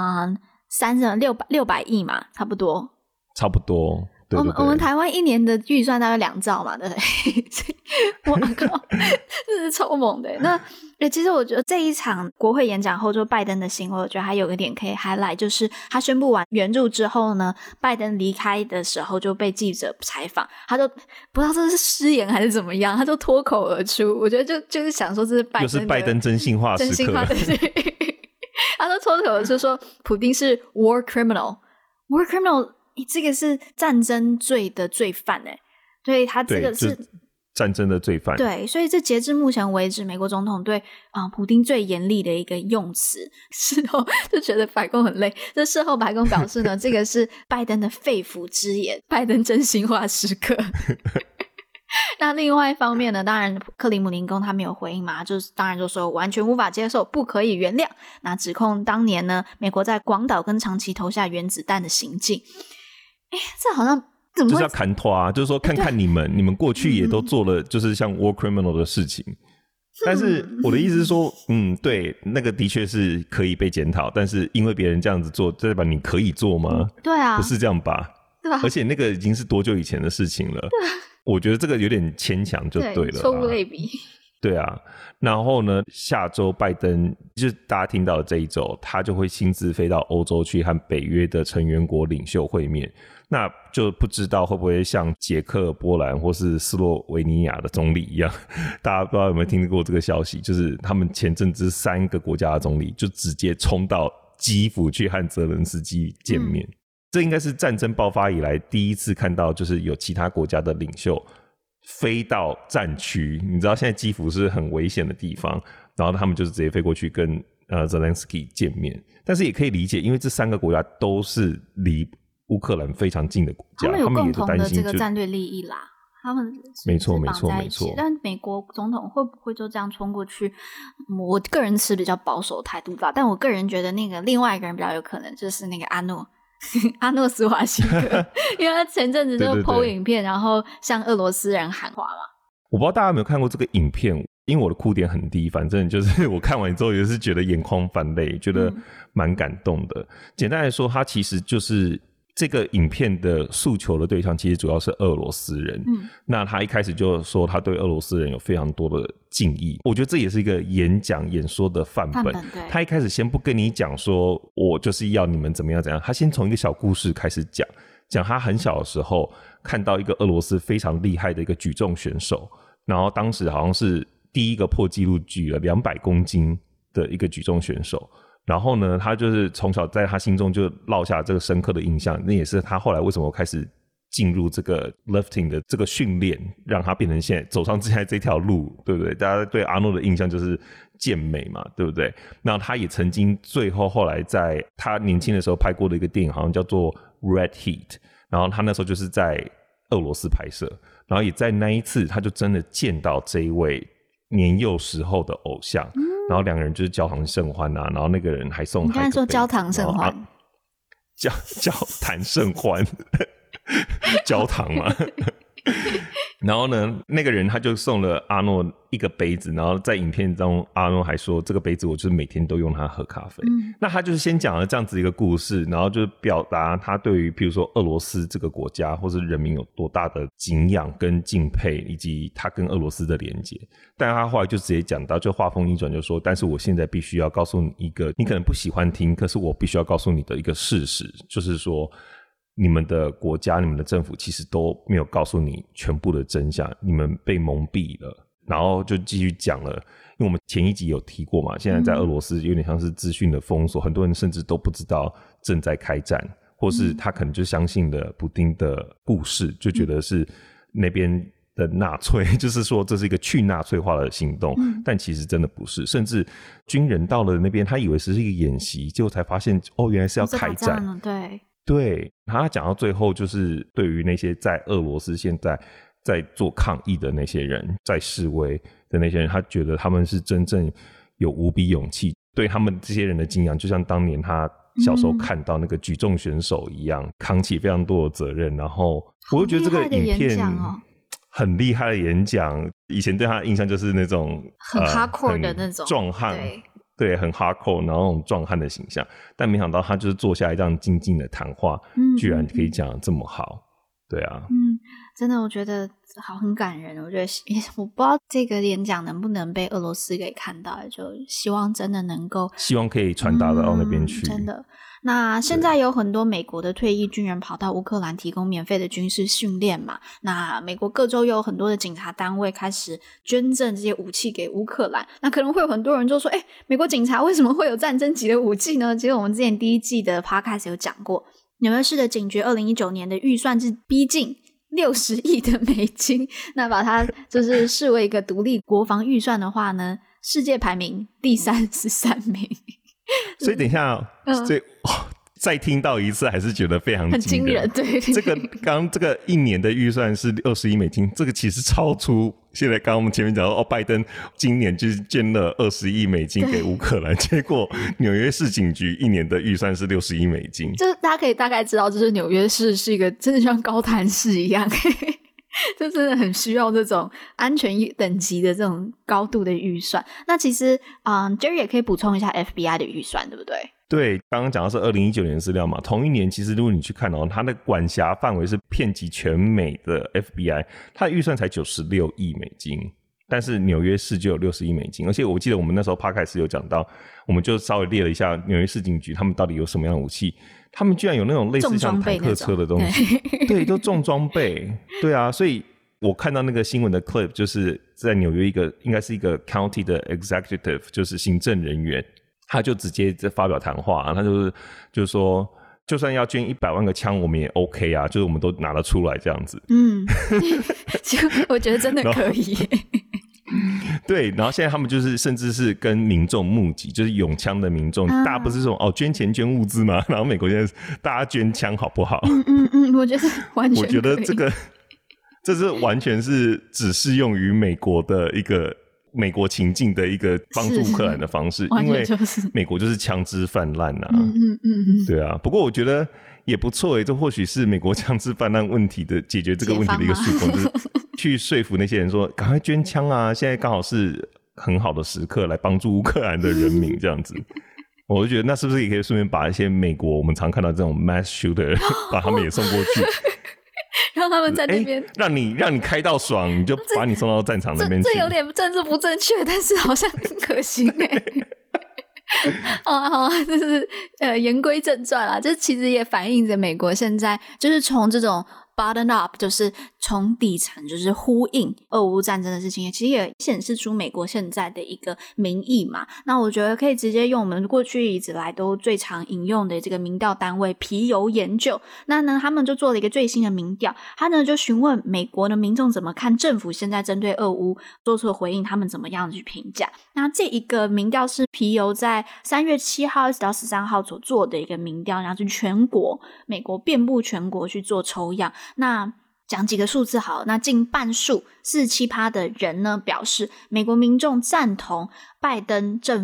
S3: 600亿嘛，差不多。对，我们台湾1年的预算大概2兆嘛，对不对？我靠，这是超猛的。那其实我觉得这一场国会演讲后，就拜登的行为，我觉得还有一点可以 highlight， 就是他宣布完援助之后呢，拜登离开的时候就被记者采访，他就不知道这是失言还是怎么样，他就脱口而出，我觉得就是想说这是
S2: 拜登真心话时刻。
S3: 他就脱口而出说普丁是 war criminal， 这个是战争罪的罪犯所以他这个是
S2: 战争的罪犯。
S3: 对，所以这截至目前为止，美国总统对普丁最严厉的一个用词。事后就觉得白宫很累，这事后白宫表示呢，这个是拜登的肺腑之言，拜登真心话时刻。那另外一方面呢，当然克里姆林宫他没有回应嘛，就是当然就说完全无法接受，不可以原谅。那指控当年呢，美国在广岛跟长崎投下原子弹的行径。这好像怎么
S2: 就是要砍拖啊，就是说看看你们过去也都做了就是像 war criminal 的事情。但是我的意思是说对，那个的确是可以被检讨，但是因为别人这样子做，这代表你可以做吗？
S3: 对啊，
S2: 不是这样吧？
S3: 对啊，
S2: 而且那个已经是多久以前的事情了。
S3: 对啊，
S2: 我觉得这个有点牵强就对了，
S3: 错误类比。
S2: 对啊，然后呢，下周拜登就是大家听到的这一周，他就会亲自飞到欧洲去和北约的成员国领袖会面。那就不知道会不会像捷克、波兰或是斯洛维尼亚的总理一样，大家不知道有没有听过这个消息，就是他们前阵子3个国家的总理就直接冲到基辅去和泽伦斯基见面。这应该是战争爆发以来第一次看到，就是有其他国家的领袖飞到战区。你知道现在基辅是很危险的地方，然后他们就是直接飞过去跟Zelensky 见面。但是也可以理解，因为这3个国家都是离乌克兰非常近的国家，
S3: 他们有共同的这个战略利益啦，他们
S2: 没错。
S3: 但美国总统会不会就这样冲过去？我个人持比较保守态度吧，但我个人觉得那个另外一个人比较有可能，就是那个阿诺斯华辛格，因为他前阵子就 po 影片，然后向俄罗斯人喊话嘛。
S2: 我不知道大家有没有看过这个影片，因为我的哭点很低，反正就是我看完之后也是觉得眼眶泛泪，觉得蛮感动的。简单来说，他其实就是这个影片的诉求的对象其实主要是俄罗斯人。那他一开始就说他对俄罗斯人有非常多的敬意，我觉得这也是一个演说的范本。他一开始先不跟你讲说我就是要你们怎么样怎样，他先从一个小故事开始讲他很小的时候看到一个俄罗斯非常厉害的一个举重选手，然后当时好像是第一个破纪录举了200公斤的一个举重选手，然后呢他就是从小在他心中就烙下这个深刻的印象，那也是他后来为什么开始进入这个 lifting 的这个训练，让他变成现在走上现在这条路，对不对？大家对阿诺的印象就是健美嘛，对不对？那他也曾经后来在他年轻的时候拍过的一个电影好像叫做 Red Heat， 然后他那时候就是在俄罗斯拍摄，然后也在那一次他就真的见到这一位年幼时候的偶像，然后2个人就是交谈甚欢啊，然后那个人还送他一个杯子。
S3: 你刚才说交谈甚欢，
S2: 交谈甚欢交谈嘛。然后呢，那个人他就送了阿诺一个杯子，然后在影片中阿诺还说这个杯子我就是每天都用它喝咖啡。那他就是先讲了这样子一个故事，然后就表达他对于譬如说俄罗斯这个国家或是人民有多大的敬仰跟敬佩，以及他跟俄罗斯的连结。但他后来就直接讲到，就话锋一转就说，但是我现在必须要告诉你一个你可能不喜欢听，可是我必须要告诉你的一个事实，就是说你们的国家你们的政府其实都没有告诉你全部的真相，你们被蒙蔽了。然后就继续讲了，因为我们前一集有提过嘛，现在在俄罗斯有点像是资讯的封锁，很多人甚至都不知道正在开战，或是他可能就相信了普丁的故事，就觉得是那边的纳粹，就是说这是一个去纳粹化的行动，但其实真的不是，甚至军人到了那边他以为是一个演习，结果才发现原来是要开战。对，他讲到最后就是对于那些在俄罗斯现在做抗议的那些人，在示威的那些人，他觉得他们是真正有无比勇气，对他们这些人的敬仰就像当年他小时候看到那个举重选手一样，扛起非常多的责任。然后我就觉得这个影片很厉害的演讲，以前对他的印象就是那种
S3: 很 hardcore 的那种
S2: 壮汉，对，很 hardcore 然后那种壮汉的形象，但没想到他就是坐下来这样静静的谈话，居然可以讲得这么好。对啊，
S3: 真的我觉得很感人。我觉得我不知道这个演讲能不能被俄罗斯给看到，就希望真的能够，
S2: 希望可以传达到那边去。
S3: 真的。那现在有很多美国的退役军人跑到乌克兰提供免费的军事训练嘛，那美国各州又有很多的警察单位开始捐赠这些武器给乌克兰。那可能会有很多人就说美国警察为什么会有战争级的武器呢？其实我们之前第一季的 podcast 有讲过，纽约市的警局2019年的预算是逼近60亿的美金，那把它就是视为一个独立国防预算的话呢，世界排名第33名。
S2: 所以等一下再听到一次还是觉得非常惊人。
S3: 对，
S2: 这个刚这个一年的预算是20亿美金，这个其实超出现在刚刚我们前面讲到拜登今年就是捐了20亿美金给乌克兰，结果纽约市警局一年的预算是60亿美金。
S3: 就是大家可以大概知道，就是纽约市是一个真的像高谭市一样就真的很需要这种安全等级的这种高度的预算。那其实Jerry 也可以补充一下 FBI 的预算，对不对？
S2: 对，刚刚讲的是2019年的资料嘛，同一年其实如果你去看它的管辖范围是遍及全美的 FBI， 它的预算才96亿美金，但是纽约市就有60亿美金。而且我记得我们那时候 podcast 有讲到，我们就稍微列了一下纽约市警局他们到底有什么样的武器，他们居然有那种类似像坦克车的东西，对，都重装备。对啊，所以我看到那个新闻的 clip， 就是在纽约应该是一个 county 的 executive， 就是行政人员，他就直接在发表谈话，他就是说，就算要捐100万个枪，我们也 OK 啊，就是我们都拿得出来这样子。
S3: 我觉得真的可以耶。
S2: 对，然后现在他们就是甚至是跟民众募集，就是拥枪的民众，大家不是这种捐钱捐物资吗？然后美国现在大家捐枪好不好？
S3: 我觉得完全可以。
S2: 我觉得这是完全是只适用于美国的一个美国情境的一个帮助乌克兰的方式，因为美国就是枪支泛滥啊。对啊，不过我觉得也不错耶，这或许是美国枪支泛滥问题的解决这个问题的一个曙光，就是去说服那些人说赶快捐枪啊，现在刚好是很好的时刻来帮助乌克兰的人民这样子。我就觉得那是不是也可以顺便把一些美国我们常看到这种 mass shooter 把他们也送过去，
S3: 让他们在那边
S2: 让你开到爽，你就把你送到战场那边去。
S3: 这有点政治不正确，但是好像可行好啊，就是言归正传啦，这其实也反映着美国现在就是从这种 bottom up， 就是从底层就是呼应俄乌战争的事情，其实也显示出美国现在的一个民意嘛。那我觉得可以直接用我们过去一直来都最常引用的这个民调单位皮尤研究，那呢他们就做了一个最新的民调，他呢就询问美国的民众怎么看政府现在针对俄乌做出的回应，他们怎么样去评价。那这一个民调是皮尤在3月7号到13号所做的一个民调，然后是全国美国遍布全国去做抽样。那讲几个数字好，那近半数 47% 的人呢表示美国民众赞同拜登政府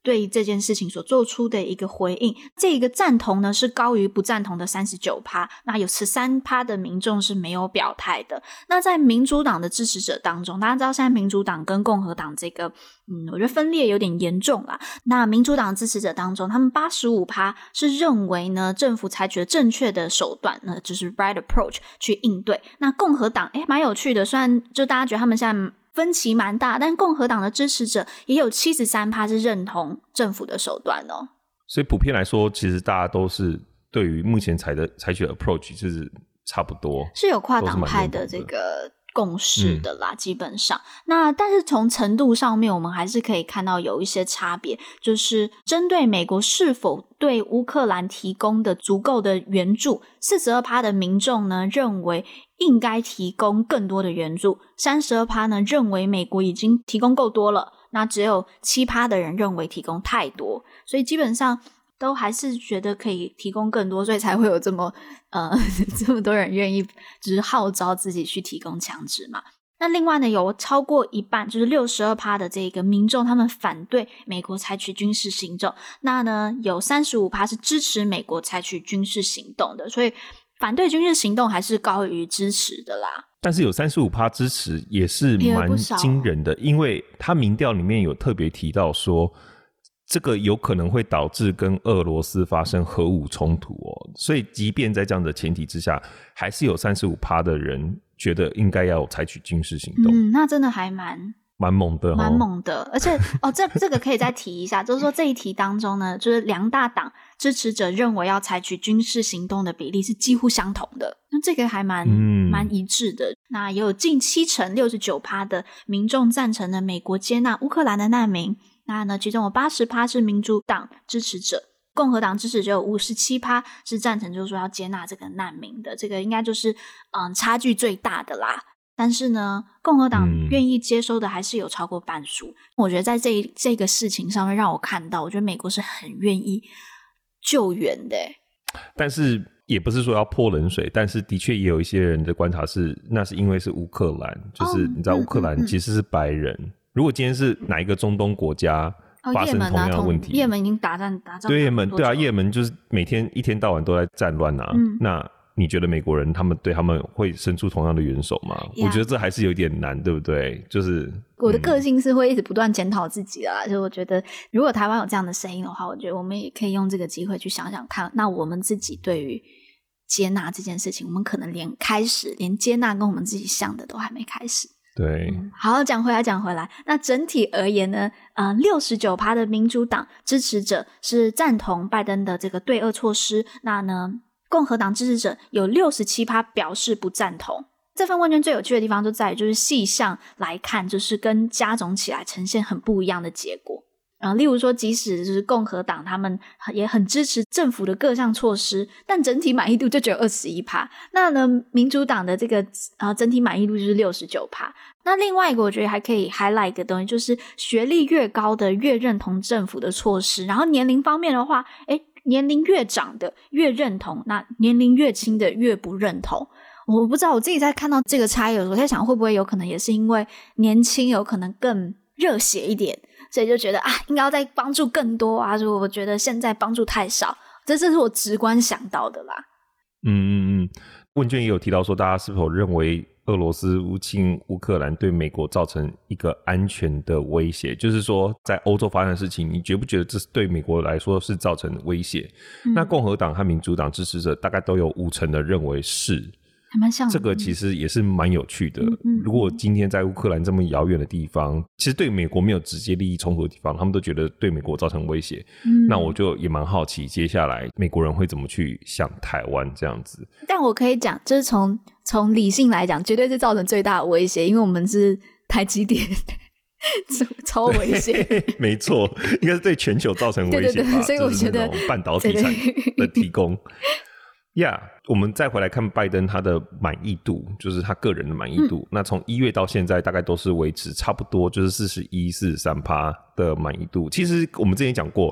S3: 对这件事情所做出的一个回应。这一个赞同呢是高于不赞同的 39%， 那有 13% 的民众是没有表态的。那在民主党的支持者当中，大家知道现在民主党跟共和党这个我觉得分裂有点严重啦。那民主党支持者当中，他们 85% 是认为呢政府采取了正确的手段呢，就是 right approach 去应对。那共和党蛮有趣的，虽然就大家觉得他们现在分歧蛮大，但共和党的支持者也有 73% 是认同政府的手段哦。
S2: 所以普遍来说，其实大家都是对于目前采取的 approach 就是差不多，
S3: 是有跨党派的这个共识的啦，基本上。那但是从程度上面，我们还是可以看到有一些差别，就是针对美国是否对乌克兰提供的足够的援助 ，42% 的民众呢认为应该提供更多的援助， 32% 呢认为美国已经提供够多了，那只有 7% 的人认为提供太多，所以基本上都还是觉得可以提供更多，所以才会有这么多人愿意就是号召自己去提供枪支嘛。那另外呢，有超过一半，就是 62% 的这个民众，他们反对美国采取军事行动。那呢，有 35% 是支持美国采取军事行动的，所以反对军事行动还是高于支持的啦。
S2: 但是有 35% 支持也是蛮惊人的，因为他民调里面有特别提到说这个有可能会导致跟俄罗斯发生核武冲突哦，所以即便在这样的前提之下，还是有 35% 的人觉得应该要采取军事行动。
S3: 那真的还蛮
S2: 猛的，
S3: 蛮猛的。而且这个可以再提一下，就是说这一题当中呢，就是两大党支持者认为要采取军事行动的比例是几乎相同的，那这个还蛮一致的。那也有近70%、69% 的民众赞成了美国接纳乌克兰的难民。那呢，其中有 80% 是民主党支持者，共和党支持者有 57% 是赞成，就是说要接纳这个难民的，这个应该就是差距最大的啦。但是呢，共和党愿意接收的还是有超过半数。我觉得在这个事情上面让我看到，我觉得美国是很愿意救援的。
S2: 但是也不是说要泼冷水，但是的确也有一些人的观察是，那是因为是乌克兰，就是你知道乌克兰其实是白人。如果今天是哪一个中东国家发生同样的问题，
S3: 也门已经打仗
S2: 对，也门就是每天一天到晚都在战乱啊。那你觉得美国人对他们会伸出同样的援手吗？我觉得这还是有点难，对不对？就是
S3: 我的个性是会一直不断检讨自己的啦，就我觉得如果台湾有这样的声音的话，我觉得我们也可以用这个机会去想想看，那我们自己对于接纳这件事情，我们可能连接纳跟我们自己像的都还没开始。
S2: 对，
S3: 好，讲回来，那整体而言呢，69% 的民主党支持者是赞同拜登的这个对俄措施，那呢，共和党支持者有 67% 表示不赞同。这份问卷最有趣的地方就在于，就是细项来看，就是跟加总起来呈现很不一样的结果。例如说，即使就是共和党他们也很支持政府的各项措施，但整体满意度就只有 21%。那呢，民主党的这个整体满意度就是 69%。那另外一个我觉得还可以 highlight 一个东西，就是学历越高的越认同政府的措施，然后年龄方面的话，年龄越长的越认同，那年龄越轻的越不认同。我不知道，我自己在看到这个差异的时候，我在想会不会有可能也是因为年轻有可能更热血一点，所以就觉得应该要再帮助更多啊，所以我觉得现在帮助太少，这是我直观想到的啦。
S2: 问卷也有提到说，大家是否认为俄罗斯入侵乌克兰对美国造成一个安全的威胁，就是说在欧洲发生的事情，你觉不觉得这是对美国来说是造成威胁？那共和党和民主党支持者大概都有50%的认为是，
S3: 还蛮像的。
S2: 这个其实也是蛮有趣的。如果今天在乌克兰这么遥远的地方，其实对美国没有直接利益冲突的地方，他们都觉得对美国造成威胁。那我就也蛮好奇，接下来美国人会怎么去想台湾这样子。但
S3: 我可以讲，就是从理性来讲，绝对是造成最大的威胁，因为我们是台积电。超危险。
S2: 没错，应该是对全球造成威胁吧。
S3: 对，所以我觉得
S2: 半导体产的提供我们再回来看拜登他的满意度，就是他个人的满意度。那从1月到现在大概都是维持差不多就是41-43% 的满意度。其实我们之前讲过，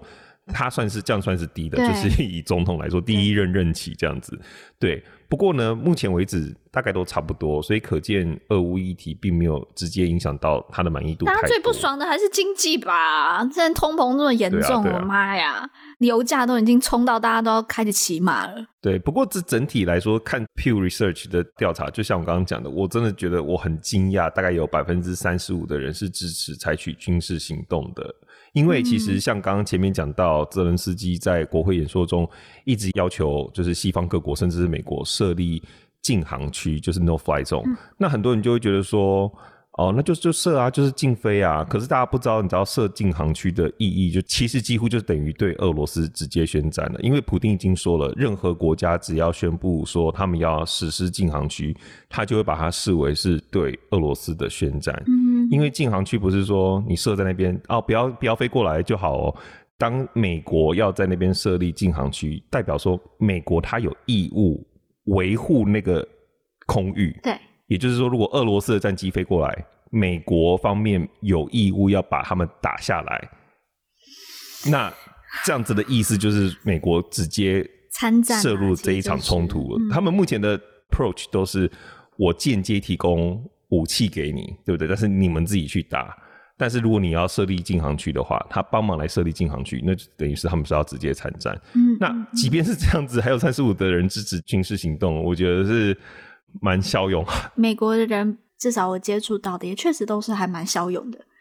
S2: 他算是低的，就是以总统来说第一任任期这样子。对，不过呢目前为止大概都差不多，所以可见俄乌议题并没有直接影响到他的满意度太多。
S3: 大家最不爽的还是经济吧，现在通膨这么严重，我妈呀，油价都已经冲到大家都要开始骑马了。
S2: 对，不过这整体来说，看 Pew Research 的调查，就像我刚刚讲的，我真的觉得我很惊讶，大概有 35% 的人是支持采取军事行动的。因为其实像刚刚前面讲到，泽伦斯基在国会演说中一直要求就是西方各国甚至是美国设立禁航区，就是 no fly zone。那很多人就会觉得说那就设啊，就是禁飞啊。可是大家不知道，你知道设禁航区的意义，就其实几乎就等于对俄罗斯直接宣战了。因为普丁已经说了，任何国家只要宣布说他们要实施禁航区，他就会把它视为是对俄罗斯的宣战。因为禁航区不是说你设在那边不要飞过来就好哦。当美国要在那边设立禁航区，代表说美国它有义务维护那个空域。
S3: 对，
S2: 也就是说，如果俄罗斯的战机飞过来，美国方面有义务要把他们打下来。那这样子的意思就是美国直接
S3: 参战
S2: 涉入这一场冲突了。他们目前的 approach 都是我间接提供武器给你，对不对？但是你们自己去打。但是如果你要设立禁航区的话，他帮忙来设立禁航区，那就等于是他们是要直接参战。那即便是这样子，还有35%的人支持军事行动，我觉得是蛮骁勇。
S3: 美国的人至少我接触到的也确实都是还蛮骁勇的，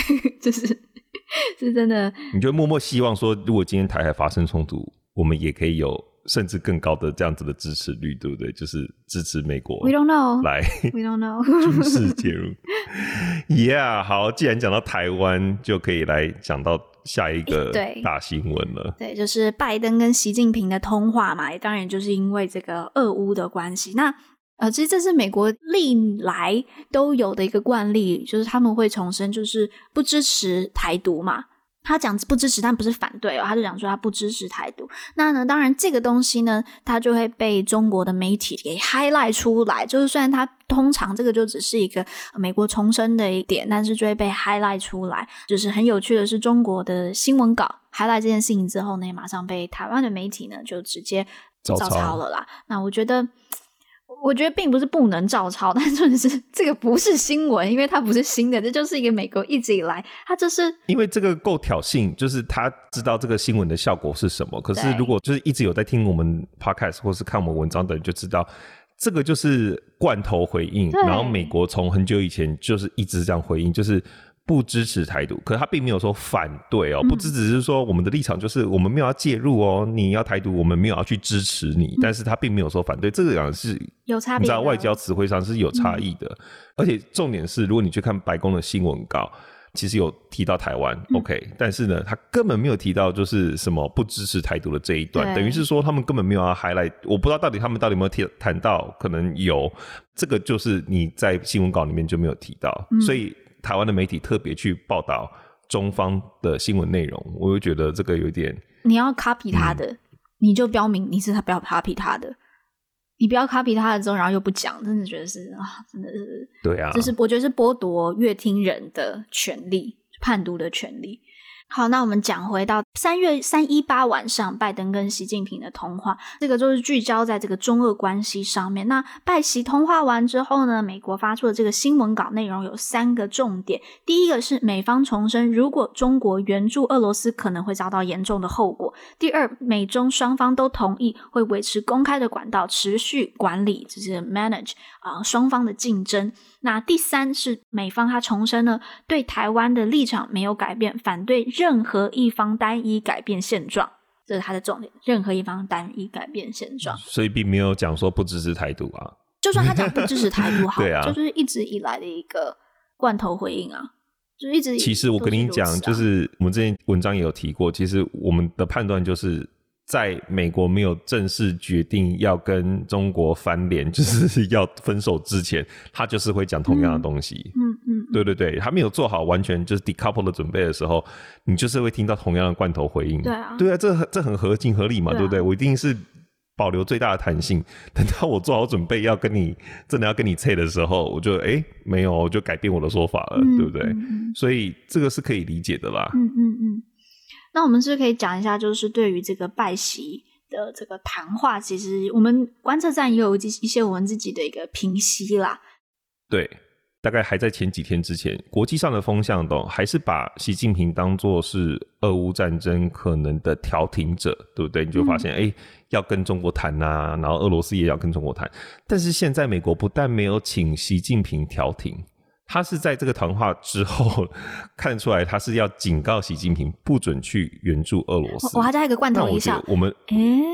S3: 是真的。
S2: 你就默默希望说，如果今天台海发生冲突，我们也可以有甚至更高的这样子的支持率，对不对？就是支持美国
S3: We don't know
S2: 来
S3: We don't know
S2: 军事介入。Yeah， 好，既然讲到台湾，就可以来讲到下一个大新闻了。
S3: 对，就是拜登跟习近平的通话嘛，当然就是因为这个俄乌的关系。那其实这是美国历来都有的一个惯例，就是他们会重申就是不支持台独嘛。他讲不支持，但不是反对他就讲说他不支持台独。那呢，当然这个东西呢，它就会被中国的媒体给 highlight 出来。就是虽然它通常这个就只是一个美国重申的一点，但是就会被 highlight 出来。就是很有趣的是，中国的新闻稿 highlight 这件事情之后呢，马上被台湾的媒体呢就直接照抄了啦。那我觉得并不是不能照抄，但是这个不是新闻，因为它不是新的，这就是一个美国一直以来它就是
S2: 因为这个够挑衅，就是他知道这个新闻的效果是什么。可是如果就是一直有在听我们 podcast 或是看我们文章的人就知道，这个就是罐头回应。然后美国从很久以前就是一直这样回应，就是不支持台独，可是他并没有说反对哦，不只是说我们的立场就是我们没有要介入哦，你要台独我们没有要去支持你，但是他并没有说反对，这个样是
S3: 有差别的，
S2: 你知道外交词汇上是有差异的。而且重点是，如果你去看白宫的新闻稿，其实有提到台湾，OK， 但是呢，他根本没有提到就是什么不支持台独的这一段，等于是说他们根本没有要 highlight。我不知道他们到底有没有谈到，可能有，这个就是你在新闻稿里面就没有提到，所以台湾的媒体特别去报道中方的新闻内容，我就觉得这个有点，
S3: 你要 copy 他的，你就标明你是他，不要 copy 他的。你不要 copy 他的之后，然后又不讲，真的觉得是真的是，
S2: 对啊，
S3: 就是我觉得是剥夺乐听人的权利，判读的权利。好，那我们讲回到3月318晚上拜登跟习近平的通话，这个就是聚焦在这个中俄关系上面。那拜习通话完之后呢，美国发出的这个新闻稿内容有3个重点。第一个是美方重申，如果中国援助俄罗斯可能会遭到严重的后果。第二，美中双方都同意会维持公开的管道持续管理，就是 manage 双方的竞争。那第三是美方他重申呢，对台湾的立场没有改变，反对任何一方单一改变现状，这是他的重点，任何一方单一改变现状。
S2: 所以并没有讲说不支持台独啊，
S3: 就算他讲不支持台独好
S2: 对啊，
S3: 就是一直以来的一个罐头回应啊，就是一直。
S2: 其实我跟你讲，就是我们之前文章也有提过，其实我们的判断就是在美国没有正式决定要跟中国翻脸，就是要分手之前，他就是会讲同样的东西。对对对，他没有做好完全就是 decouple 的准备的时候，你就是会听到同样的罐头回应。
S3: 对啊，
S2: 对啊，这很合情合理嘛， 对不对？我一定是保留最大的弹性，等到我做好准备要跟你真的要跟你拆的时候，我就没有，我就改变我的说法了，对不对？所以这个是可以理解的啦。
S3: 那我们是不是可以讲一下，就是对于这个拜习的这个谈话，其实我们观测站也有一些我们自己的一个评析啦。
S2: 对，大概还在前几天之前，国际上的风向还是把习近平当作是俄乌战争可能的调停者，对不对？你就发现要跟中国谈啊，然后俄罗斯也要跟中国谈。但是现在美国不但没有请习近平调停，他是在这个谈话之后看出来他是要警告习近平不准去援助俄罗斯。
S3: 我还加一个罐头一下，
S2: 我们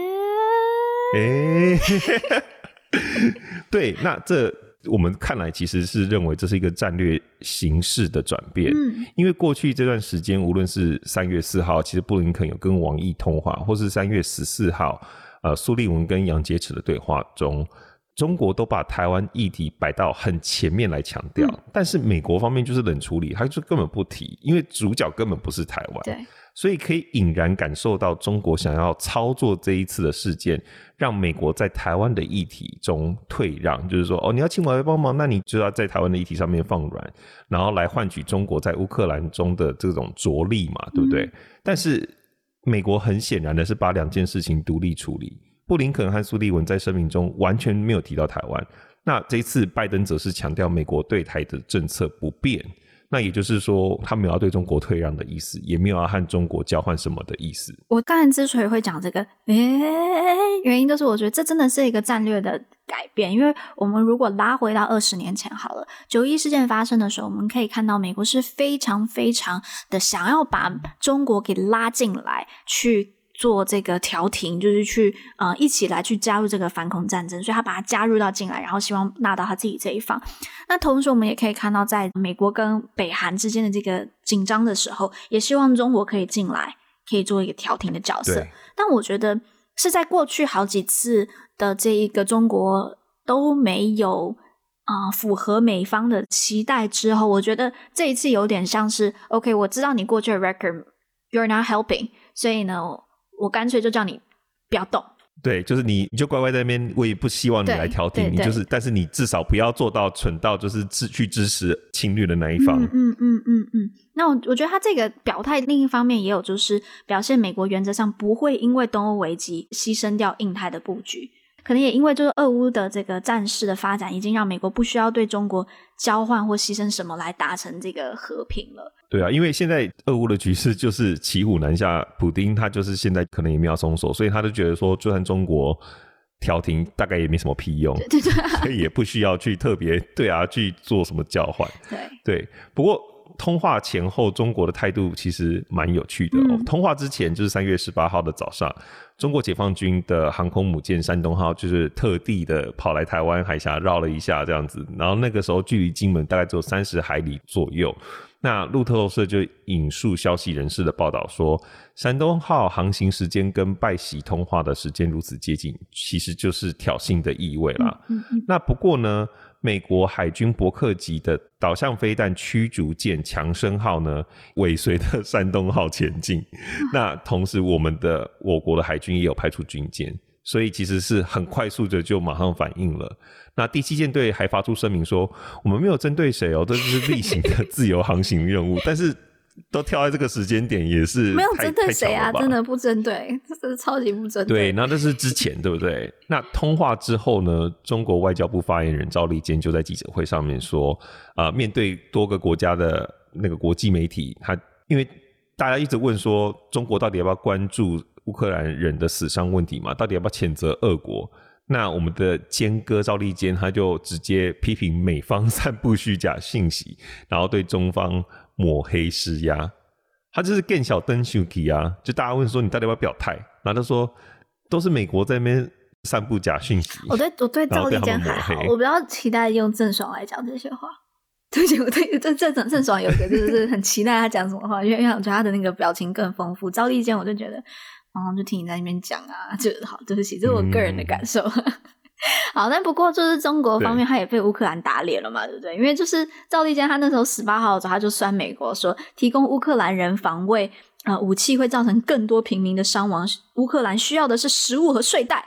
S2: 对，那这我们看来其实是认为这是一个战略形势的转变。因为过去这段时间，无论是3月4号其实布林肯有跟王毅通话，或是3月14号苏利文跟杨洁篪的对话中，中国都把台湾议题摆到很前面来强调，但是美国方面就是冷处理，他就根本不提，因为主角根本不是台湾。
S3: 对，
S2: 所以可以隐然感受到中国想要操作这一次的事件，让美国在台湾的议题中退让，就是说你要请我来帮忙，那你就要在台湾的议题上面放软，然后来换取中国在乌克兰中的这种着力嘛，对不对？但是美国很显然的是把两件事情独立处理，布林肯和苏利文在声明中完全没有提到台湾，那这一次拜登则是强调美国对台的政策不变，那也就是说他没有要对中国退让的意思，也没有要和中国交换什么的意思。
S3: 我刚才之所以会讲这个原因就是我觉得这真的是一个战略的改变，因为我们如果拉回到20年前好了，9·11事件发生的时候，我们可以看到美国是非常非常的想要把中国给拉进来去做这个调停，就是去一起来去加入这个反恐战争，所以他把它加入到进来，然后希望纳到他自己这一方。那同时我们也可以看到，在美国跟北韩之间的这个紧张的时候，也希望中国可以进来，可以做一个调停的角色。但我觉得是在过去好几次的这一个中国都没有符合美方的期待之后，我觉得这一次有点像是 OK， 我知道你过去的 record you're not helping， 所以呢我干脆就叫你不要动。
S2: 对，就是你就乖乖在那边，我也不希望你来调停，你就是，但是你至少不要做到蠢到就是去支持侵略的那一方。
S3: 那我觉得他这个表态，另一方面也有就是表现美国原则上不会因为东欧危机牺牲掉印太的布局，可能也因为就是俄乌的这个战事的发展，已经让美国不需要对中国交换或牺牲什么来达成这个和平了。
S2: 对啊，因为现在俄乌的局势就是骑虎难下，普丁他就是现在可能也没有松手，所以他就觉得说就算中国调停大概也没什么屁用，
S3: 对
S2: 所以也不需要去特别去做什么交换。对，不过通话前后中国的态度其实蛮有趣的通话之前就是3月18号的早上，中国解放军的航空母舰山东号就是特地的跑来台湾海峡绕了一下这样子，然后那个时候距离金门大概只有30海里左右。那路透社就引述消息人士的报道说，山东号航行时间跟拜习通话的时间如此接近，其实就是挑衅的意味啦。那不过呢，美国海军伯克级的导向飞弹驱逐舰强生号呢尾随着山东号前进那同时我国的海军也有派出军舰，所以其实是很快速的就马上反应了。那第7舰队还发出声明说，我们没有针对谁这是例行的自由航行任务但是都跳在这个时间点也是
S3: 没有针对谁啊，真的不针对，这是超级不针对。
S2: 对，那这是之前对不对？那通话之后呢，中国外交部发言人赵立坚就在记者会上面说面对多个国家的那个国际媒体，因为大家一直问说中国到底要不要关注乌克兰人的死伤问题嘛，到底要不要谴责俄国，那我们的坚哥赵立坚他就直接批评美方散布虚假信息，然后对中方抹黑施压，他就是更小灯秀气啊！就大家问说你到底要不要表态，然后他说都是美国在那边散布假讯息。
S3: 我对赵立坚还好，我比较期待用郑爽来讲这些话。对不起，我对郑爽有一个就是很期待他讲什么话，因为我觉得他的那个表情更丰富。赵立坚我就觉得就听你在那边讲啊，就好，对不起，这是我个人的感受。好，但不过就是中国方面他也被乌克兰打脸了嘛，对不对？因为就是赵立坚他那时候18号的时候他就酸美国说提供乌克兰人防卫武器会造成更多平民的伤亡，乌克兰需要的是食物和睡袋。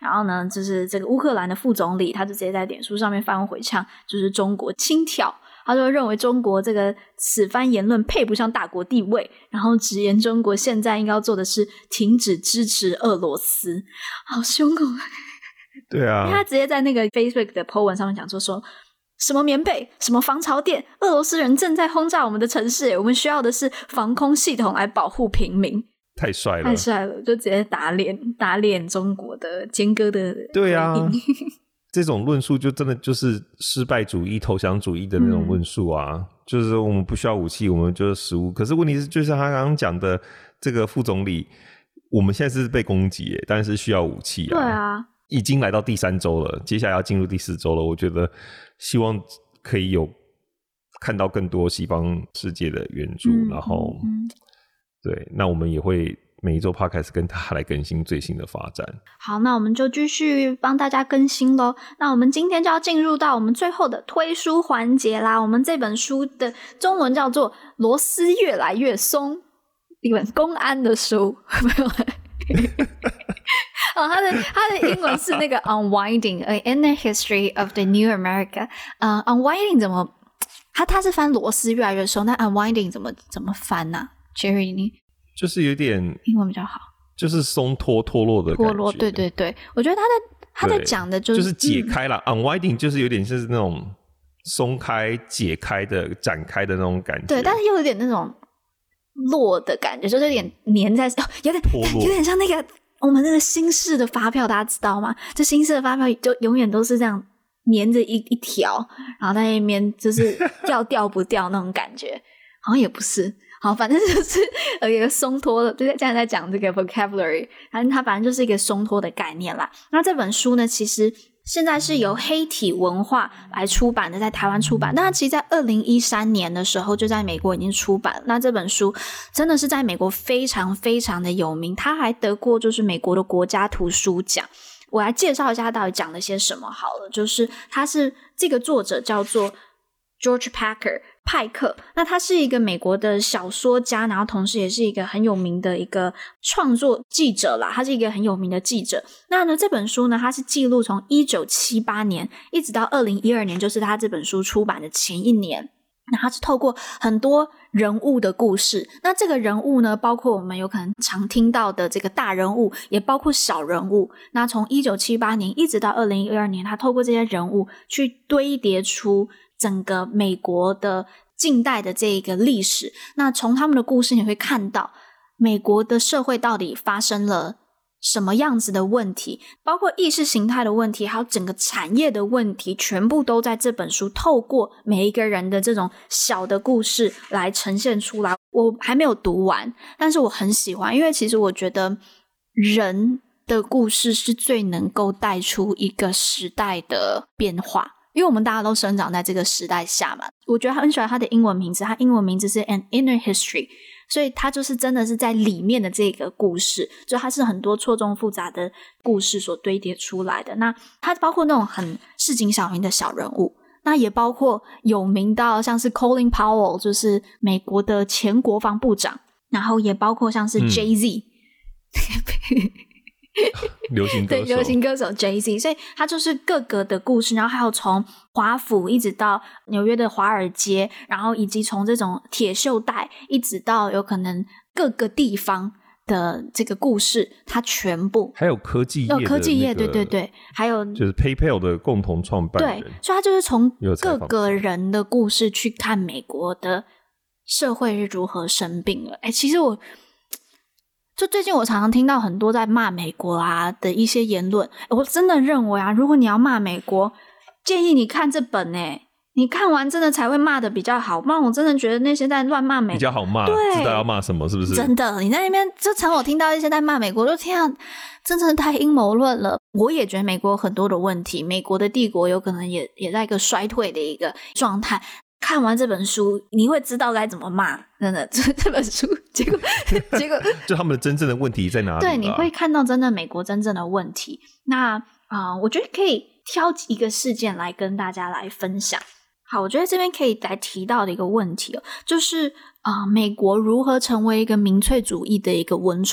S3: 然后呢，就是这个乌克兰的副总理，他就直接在脸书上面发文回呛，就是中国轻佻。他就认为中国这个此番言论配不上大国地位，然后直言中国现在应该要做的是停止支持俄罗斯。好凶哦！
S2: 对啊，
S3: 他直接在那个 Facebook 的 po 文上面讲说什么棉被，什么防潮垫，俄罗斯人正在轰炸我们的城市，我们需要的是防空系统来保护平民。
S2: 太帅了，
S3: 太帅了，就直接打脸中国的坚哥的。
S2: 对啊，这种论述就真的就是失败主义、投降主义的那种论述啊，就是我们不需要武器，我们就是食物。可是问题是，就像他刚刚讲的，这个副总理，我们现在是被攻击耶，但是需要武器啊。
S3: 对啊，
S2: 已经来到第3周了，接下来要进入第4周了。我觉得希望可以有看到更多西方世界的援助，然后对，那我们也会每一周 podcast 跟大家来更新最新的发展。
S3: 好，那我们就继续帮大家更新咯。那我们今天就要进入到我们最后的推书环节啦。我们这本书的中文叫做《螺丝越来越松》，一本公安的书。哦，它的英文是那个 Unwinding a Inner History of the New America。Unwinding 怎么？它是翻螺丝越来越松，但 Unwinding 怎么翻啊 ？Cherry， 你
S2: 就是有点
S3: 英文比较好，
S2: 就是松脱脱落的感觉。脱落，
S3: 对对对，我觉得他在讲的就是
S2: 解开啦。Unwinding 就是有点像是那种松开、解开的、展开的那种感觉。
S3: 对，但是又有点那种落的感觉，就是有点粘在，有点像那个。我们那个新式的发票大家知道吗？就新式的发票就永远都是这样粘着一条，然后在那边就是要掉不掉那种感觉，好像也不是。好，反正就是一个松脱的，就是现在在讲这个 vocabulary， 它反正就是一个松脱的概念啦。那这本书呢，其实现在是由黑体文化来出版的，在台湾出版。那其实在2013年的时候就在美国已经出版了。那这本书真的是在美国非常非常的有名，它还得过就是美国的国家图书奖。我来介绍一下它到底讲了些什么好了，就是它是这个作者叫做 George Packer 派克，那他是一个美国的小说家，然后同时也是一个很有名的一个创作记者啦，他是一个很有名的记者。那呢这本书呢，它是记录从1978年一直到2012年，就是他这本书出版的前一年。那他是透过很多人物的故事，那这个人物呢，包括我们有可能常听到的这个大人物，也包括小人物。那从1978年一直到2012年，他透过这些人物去堆叠出整个美国的近代的这一个历史。那从他们的故事你会看到美国的社会到底发生了什么样子的问题，包括意识形态的问题，还有整个产业的问题，全部都在这本书透过每一个人的这种小的故事来呈现出来。我还没有读完，但是我很喜欢，因为其实我觉得人的故事是最能够带出一个时代的变化，因为我们大家都生长在这个时代下嘛。我觉得很喜欢它的英文名字，它英文名字是 An Inner History，所以它就是真的是在里面的这个故事，就它是很多错综复杂的故事所堆叠出来的。那它包括那种很市井小民的小人物，那也包括有名到像是 Colin Powell， 就是美国的前国防部长，然后也包括像是 Jay-Z，
S2: 流行歌手，
S3: 对，流行歌手 Jay-Z， 所以他就是各个的故事，然后还有从华府一直到纽约的华尔街，然后以及从这种铁锈带一直到有可能各个地方的这个故事，它全部
S2: 还有科技业的、
S3: 科技业，对对对，还有
S2: 就是 PayPal 的共同创办人，
S3: 对，所以他就是从各个人的故事去看美国的社会是如何生病了。其实就最近我常常听到很多在骂美国啊的一些言论，我真的认为啊，如果你要骂美国，建议你看这本你看完真的才会骂的比较好，不然我真的觉得那些在乱骂美国
S2: 比较好骂，知道要骂什么是不是？
S3: 真的，你在那边就常我听到一些在骂美国，就天啊，真的太阴谋论了。我也觉得美国有很多的问题，美国的帝国有可能也在一个衰退的一个状态。看完这本书你会知道该怎么骂，真的这本书结果
S2: 就他们的真正的问题在哪里？
S3: 对，你会看到真的美国真正的问题。那我觉得可以挑一个事件来跟大家来分享。好，我觉得这边可以来提到的一个问题就是美国如何成为一个民粹主义的一个温床。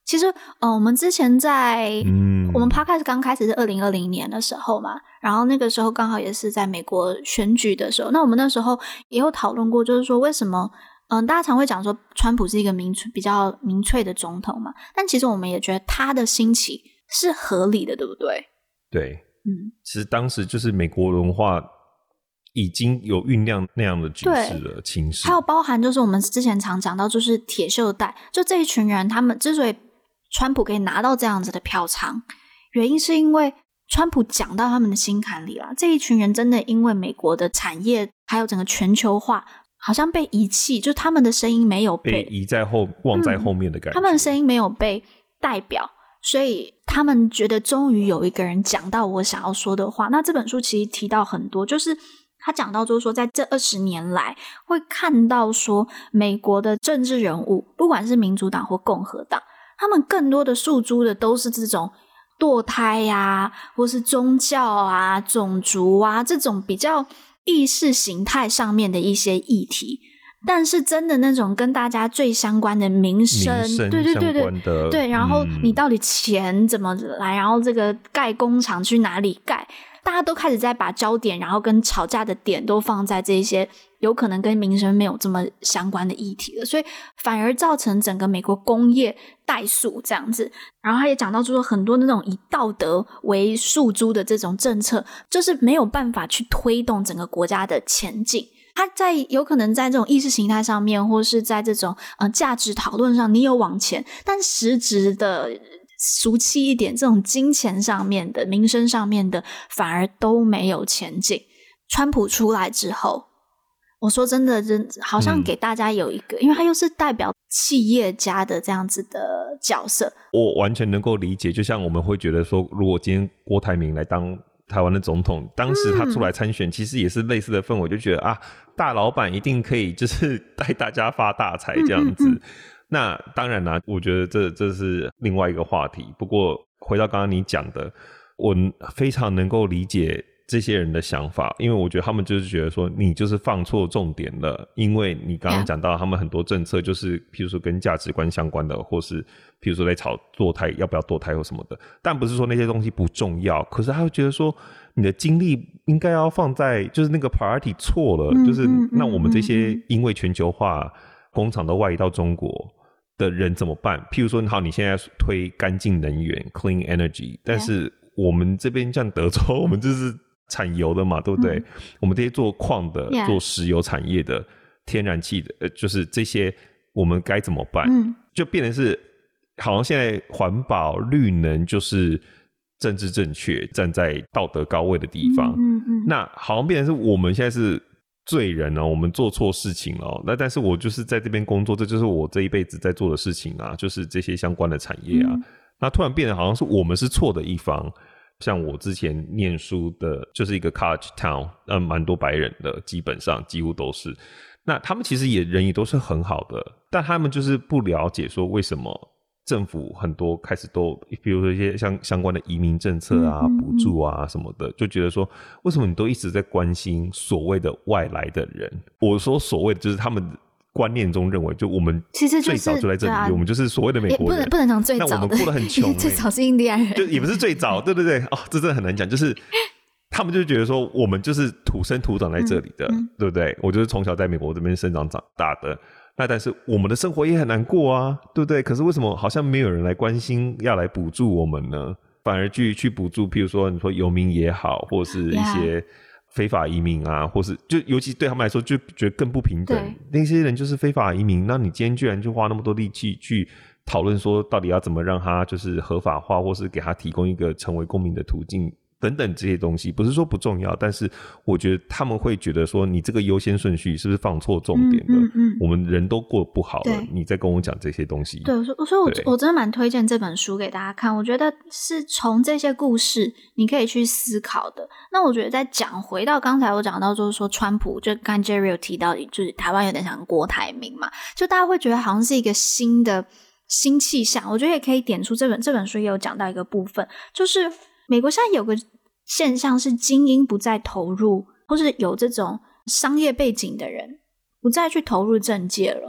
S3: 其实我们之前在我们 podcast 刚开始是2020年的时候嘛，然后那个时候刚好也是在美国选举的时候，那我们那时候也有讨论过，就是说为什么大家常会讲说川普是一个比较民粹的总统嘛，但其实我们也觉得他的兴起是合理的，对不对？
S2: 对，其实当时就是美国文化已经有酝酿那样的局势了，情势。
S3: 还有包含就是我们之前常讲到，就是铁锈带，就这一群人，他们之所以川普可以拿到这样子的票仓，原因是因为川普讲到他们的心坎里啦。这一群人真的因为美国的产业还有整个全球化，好像被遗弃，就他们的声音没有被
S2: 遗在忘在后面的感觉，
S3: 他们的声音没有被代表，所以他们觉得终于有一个人讲到我想要说的话。那这本书其实提到很多，就是他讲到就是说在这20年来会看到说美国的政治人物不管是民主党或共和党，他们更多的诉诸的都是这种堕胎啊，或是宗教啊、种族啊这种比较意识形态上面的一些议题，但是真的那种跟大家最相关的民生对对对对对，然后你到底钱怎么来，然后这个盖工厂去哪里盖，大家都开始在把焦点然后跟吵架的点都放在这些有可能跟民生没有这么相关的议题了，所以反而造成整个美国工业怠速这样子。然后他也讲到说很多那种以道德为诉诸的这种政策，就是没有办法去推动整个国家的前进。他在有可能在这种意识形态上面，或是在这种价值讨论上你有往前，但实质的俗气一点这种金钱上面的民生上面的反而都没有前进。川普出来之后，我说真的好像给大家有一个因为他又是代表企业家的这样子的角色，
S2: 我完全能够理解。就像我们会觉得说如果今天郭台铭来当台湾的总统，当时他出来参选其实也是类似的氛围，就觉得大老板一定可以就是带大家发大财这样子。那当然啦，我觉得这是另外一个话题。不过回到刚刚你讲的，我非常能够理解这些人的想法，因为我觉得他们就是觉得说你就是放错重点了，因为你刚刚讲到他们很多政策就是譬如说跟价值观相关的，或是譬如说在吵堕胎要不要堕胎或什么的，但不是说那些东西不重要，可是他会觉得说你的精力应该要放在就是那个 priority 错了，就是那我们这些因为全球化工厂都外移到中国的人怎么办？譬如说好，你现在推干净能源 clean energy， 但是我们这边像德州我们就是产油的嘛，对不对？我们这些做矿的做石油产业的天然气的就是这些我们该怎么办？就变成是好像现在环保绿能就是政治正确站在道德高位的地方，那好像变成是我们现在是罪人我们做错事情了那但是我就是在这边工作，这就是我这一辈子在做的事情啊，就是这些相关的产业啊，那突然变得好像是我们是错的一方。像我之前念书的就是一个 college town， 蛮多白人的，基本上几乎都是，那他们其实人也都是很好的，但他们就是不了解说为什么政府很多开始都比如说一些相关的移民政策啊补助啊什么的，就觉得说为什么你都一直在关心所谓的外来的人。我说所谓的就是他们观念中认为就我们
S3: 其实
S2: 最早就在这里，我们就是所谓的美国人，
S3: 不能讲最早的，
S2: 那我们过得很穷
S3: 最早是印第安人，
S2: 就也不是最早对对对这真的很难讲，就是他们就觉得说我们就是土生土长在这里的对不对？我就是从小在美国这边生长长大的，那但是我们的生活也很难过啊，对不对？可是为什么好像没有人来关心要来补助我们呢？反而去补助譬如说你说游民也好，或是一些非法移民啊，或是就尤其对他们来说就觉得更不平等，那些人就是非法移民，那你今天居然就花那么多力气去讨论说到底要怎么让他就是合法化，或是给他提供一个成为公民的途径等等这些东西，不是说不重要，但是我觉得他们会觉得说你这个优先顺序是不是放错重点了？我们人都过得不好了，你在跟我讲这些东西。
S3: 对，所以我真的蛮推荐这本书给大家看，我觉得是从这些故事你可以去思考的。那我觉得再讲回到刚才我讲到就是说川普，就刚 Jerry 有提到就是台湾有点像郭台铭嘛，就大家会觉得好像是一个新气象。我觉得也可以点出这本书也有讲到一个部分，就是美国现在有个现象是精英不再投入，或是有这种商业背景的人不再去投入政界了。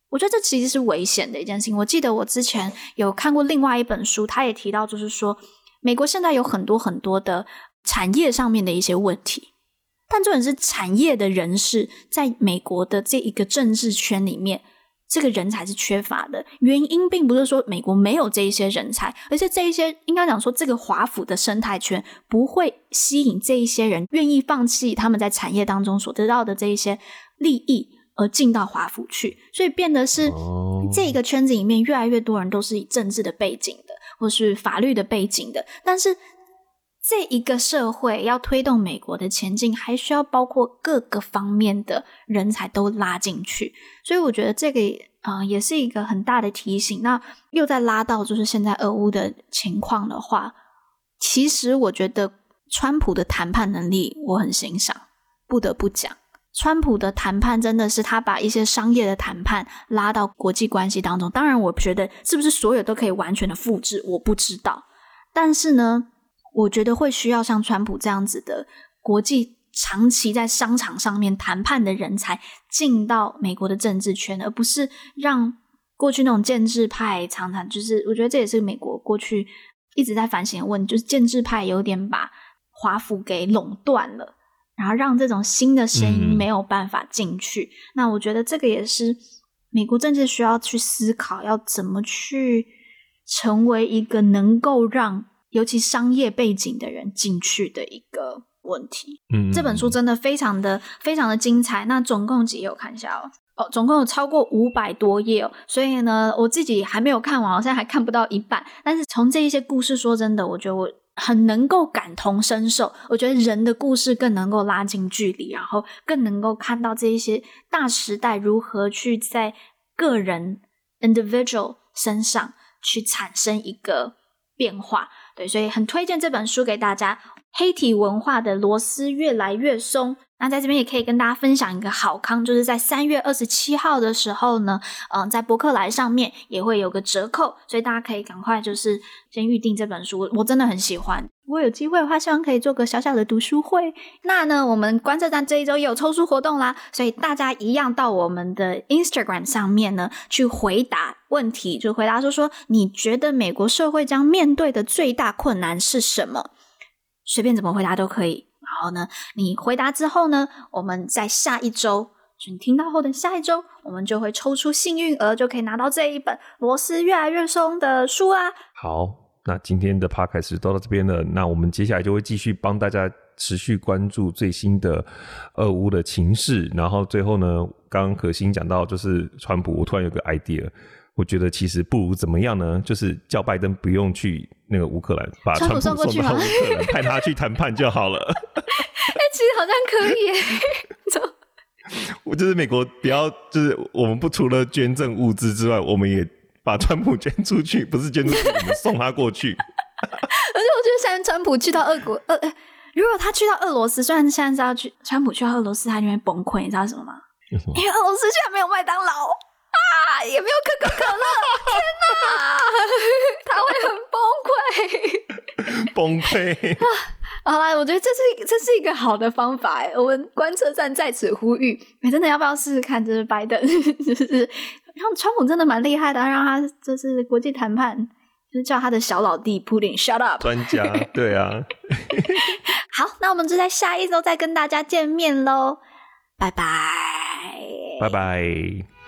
S3: 我觉得这其实是危险的一件事情。我记得我之前有看过另外一本书，他也提到就是说美国现在有很多很多的产业上面的一些问题，但重点是产业的人士在美国的这一个政治圈里面，这个人才是缺乏的。原因并不是说美国没有这一些人才，而且这一些应该讲说这个华府的生态圈不会吸引这一些人愿意放弃他们在产业当中所得到的这一些利益而进到华府去，所以变得是这一个圈子里面越来越多人都是以政治的背景的或是法律的背景的，但是这一个社会要推动美国的前进，还需要包括各个方面的人才都拉进去，所以我觉得这个也是一个很大的提醒。那又再拉到就是现在俄乌的情况的话，其实我觉得川普的谈判能力我很欣赏，不得不讲川普的谈判真的是他把一些商业的谈判拉到国际关系当中，当然我觉得是不是所有都可以完全的复制我不知道，但是呢我觉得会需要像川普这样子的国际长期在商场上面谈判的人才进到美国的政治圈，而不是让过去那种建制派常常就是我觉得这也是美国过去一直在反省的问题，就是建制派有点把华府给垄断了，然后让这种新的声音没有办法进去那我觉得这个也是美国政治需要去思考要怎么去成为一个能够让尤其商业背景的人进去的一个问题。这本书真的非常的精彩，那总共几页我看一下总共有超过500多页所以呢我自己还没有看完，我现在还看不到一半，但是从这一些故事说真的我觉得我很能够感同身受，我觉得人的故事更能够拉近距离，然后更能够看到这一些大时代如何去在个人 individual 身上去产生一个变化。对，所以很推荐这本书给大家，黑体文化的螺丝越来越松。那在这边也可以跟大家分享一个好康，就是在3月27号的时候呢在博客来上面也会有个折扣，所以大家可以赶快就是先预定这本书，我真的很喜欢，我有机会的话希望可以做个小小的读书会。那呢我们观测站这一周也有抽书活动啦，所以大家一样到我们的 Instagram 上面呢去回答问题，就回答说你觉得美国社会将面对的最大困难是什么，随便怎么回答都可以。然后呢你回答之后呢我们在下一周就你听到后的下一周我们就会抽出幸运儿，就可以拿到这一本螺丝越来越松的书啊。
S2: 好，那今天的 podcast 都到这边了，那我们接下来就会继续帮大家持续关注最新的俄乌的情势，然后最后呢刚刚可心讲到就是川普，我突然有个 idea，我觉得其实不如怎么样呢，就是叫拜登不用去那个乌克兰，把川普送到乌克兰派他去谈判就好了
S3: 其实好像可以耶
S2: 我就是美国不要就是我们不除了捐赠物资之外，我们也把川普捐出去，不是捐出去我们送他过去
S3: 而且我觉得现在川普去到如果他去到俄罗斯，虽然现在是要去川普去到俄罗斯他就会崩溃，你知道什么吗？因为俄罗斯现在没有麦当劳也没有可口可乐天哪他会很崩溃好啦，我觉得这是一个好的方法我们观测站在此呼吁真的要不要试试看，就是拜登就是让川普真的蛮厉害的，让他就是国际谈判就是叫他的小老弟 Putin shut up
S2: 专家对啊
S3: 好，那我们就在下一周再跟大家见面咯，拜拜
S2: 拜拜。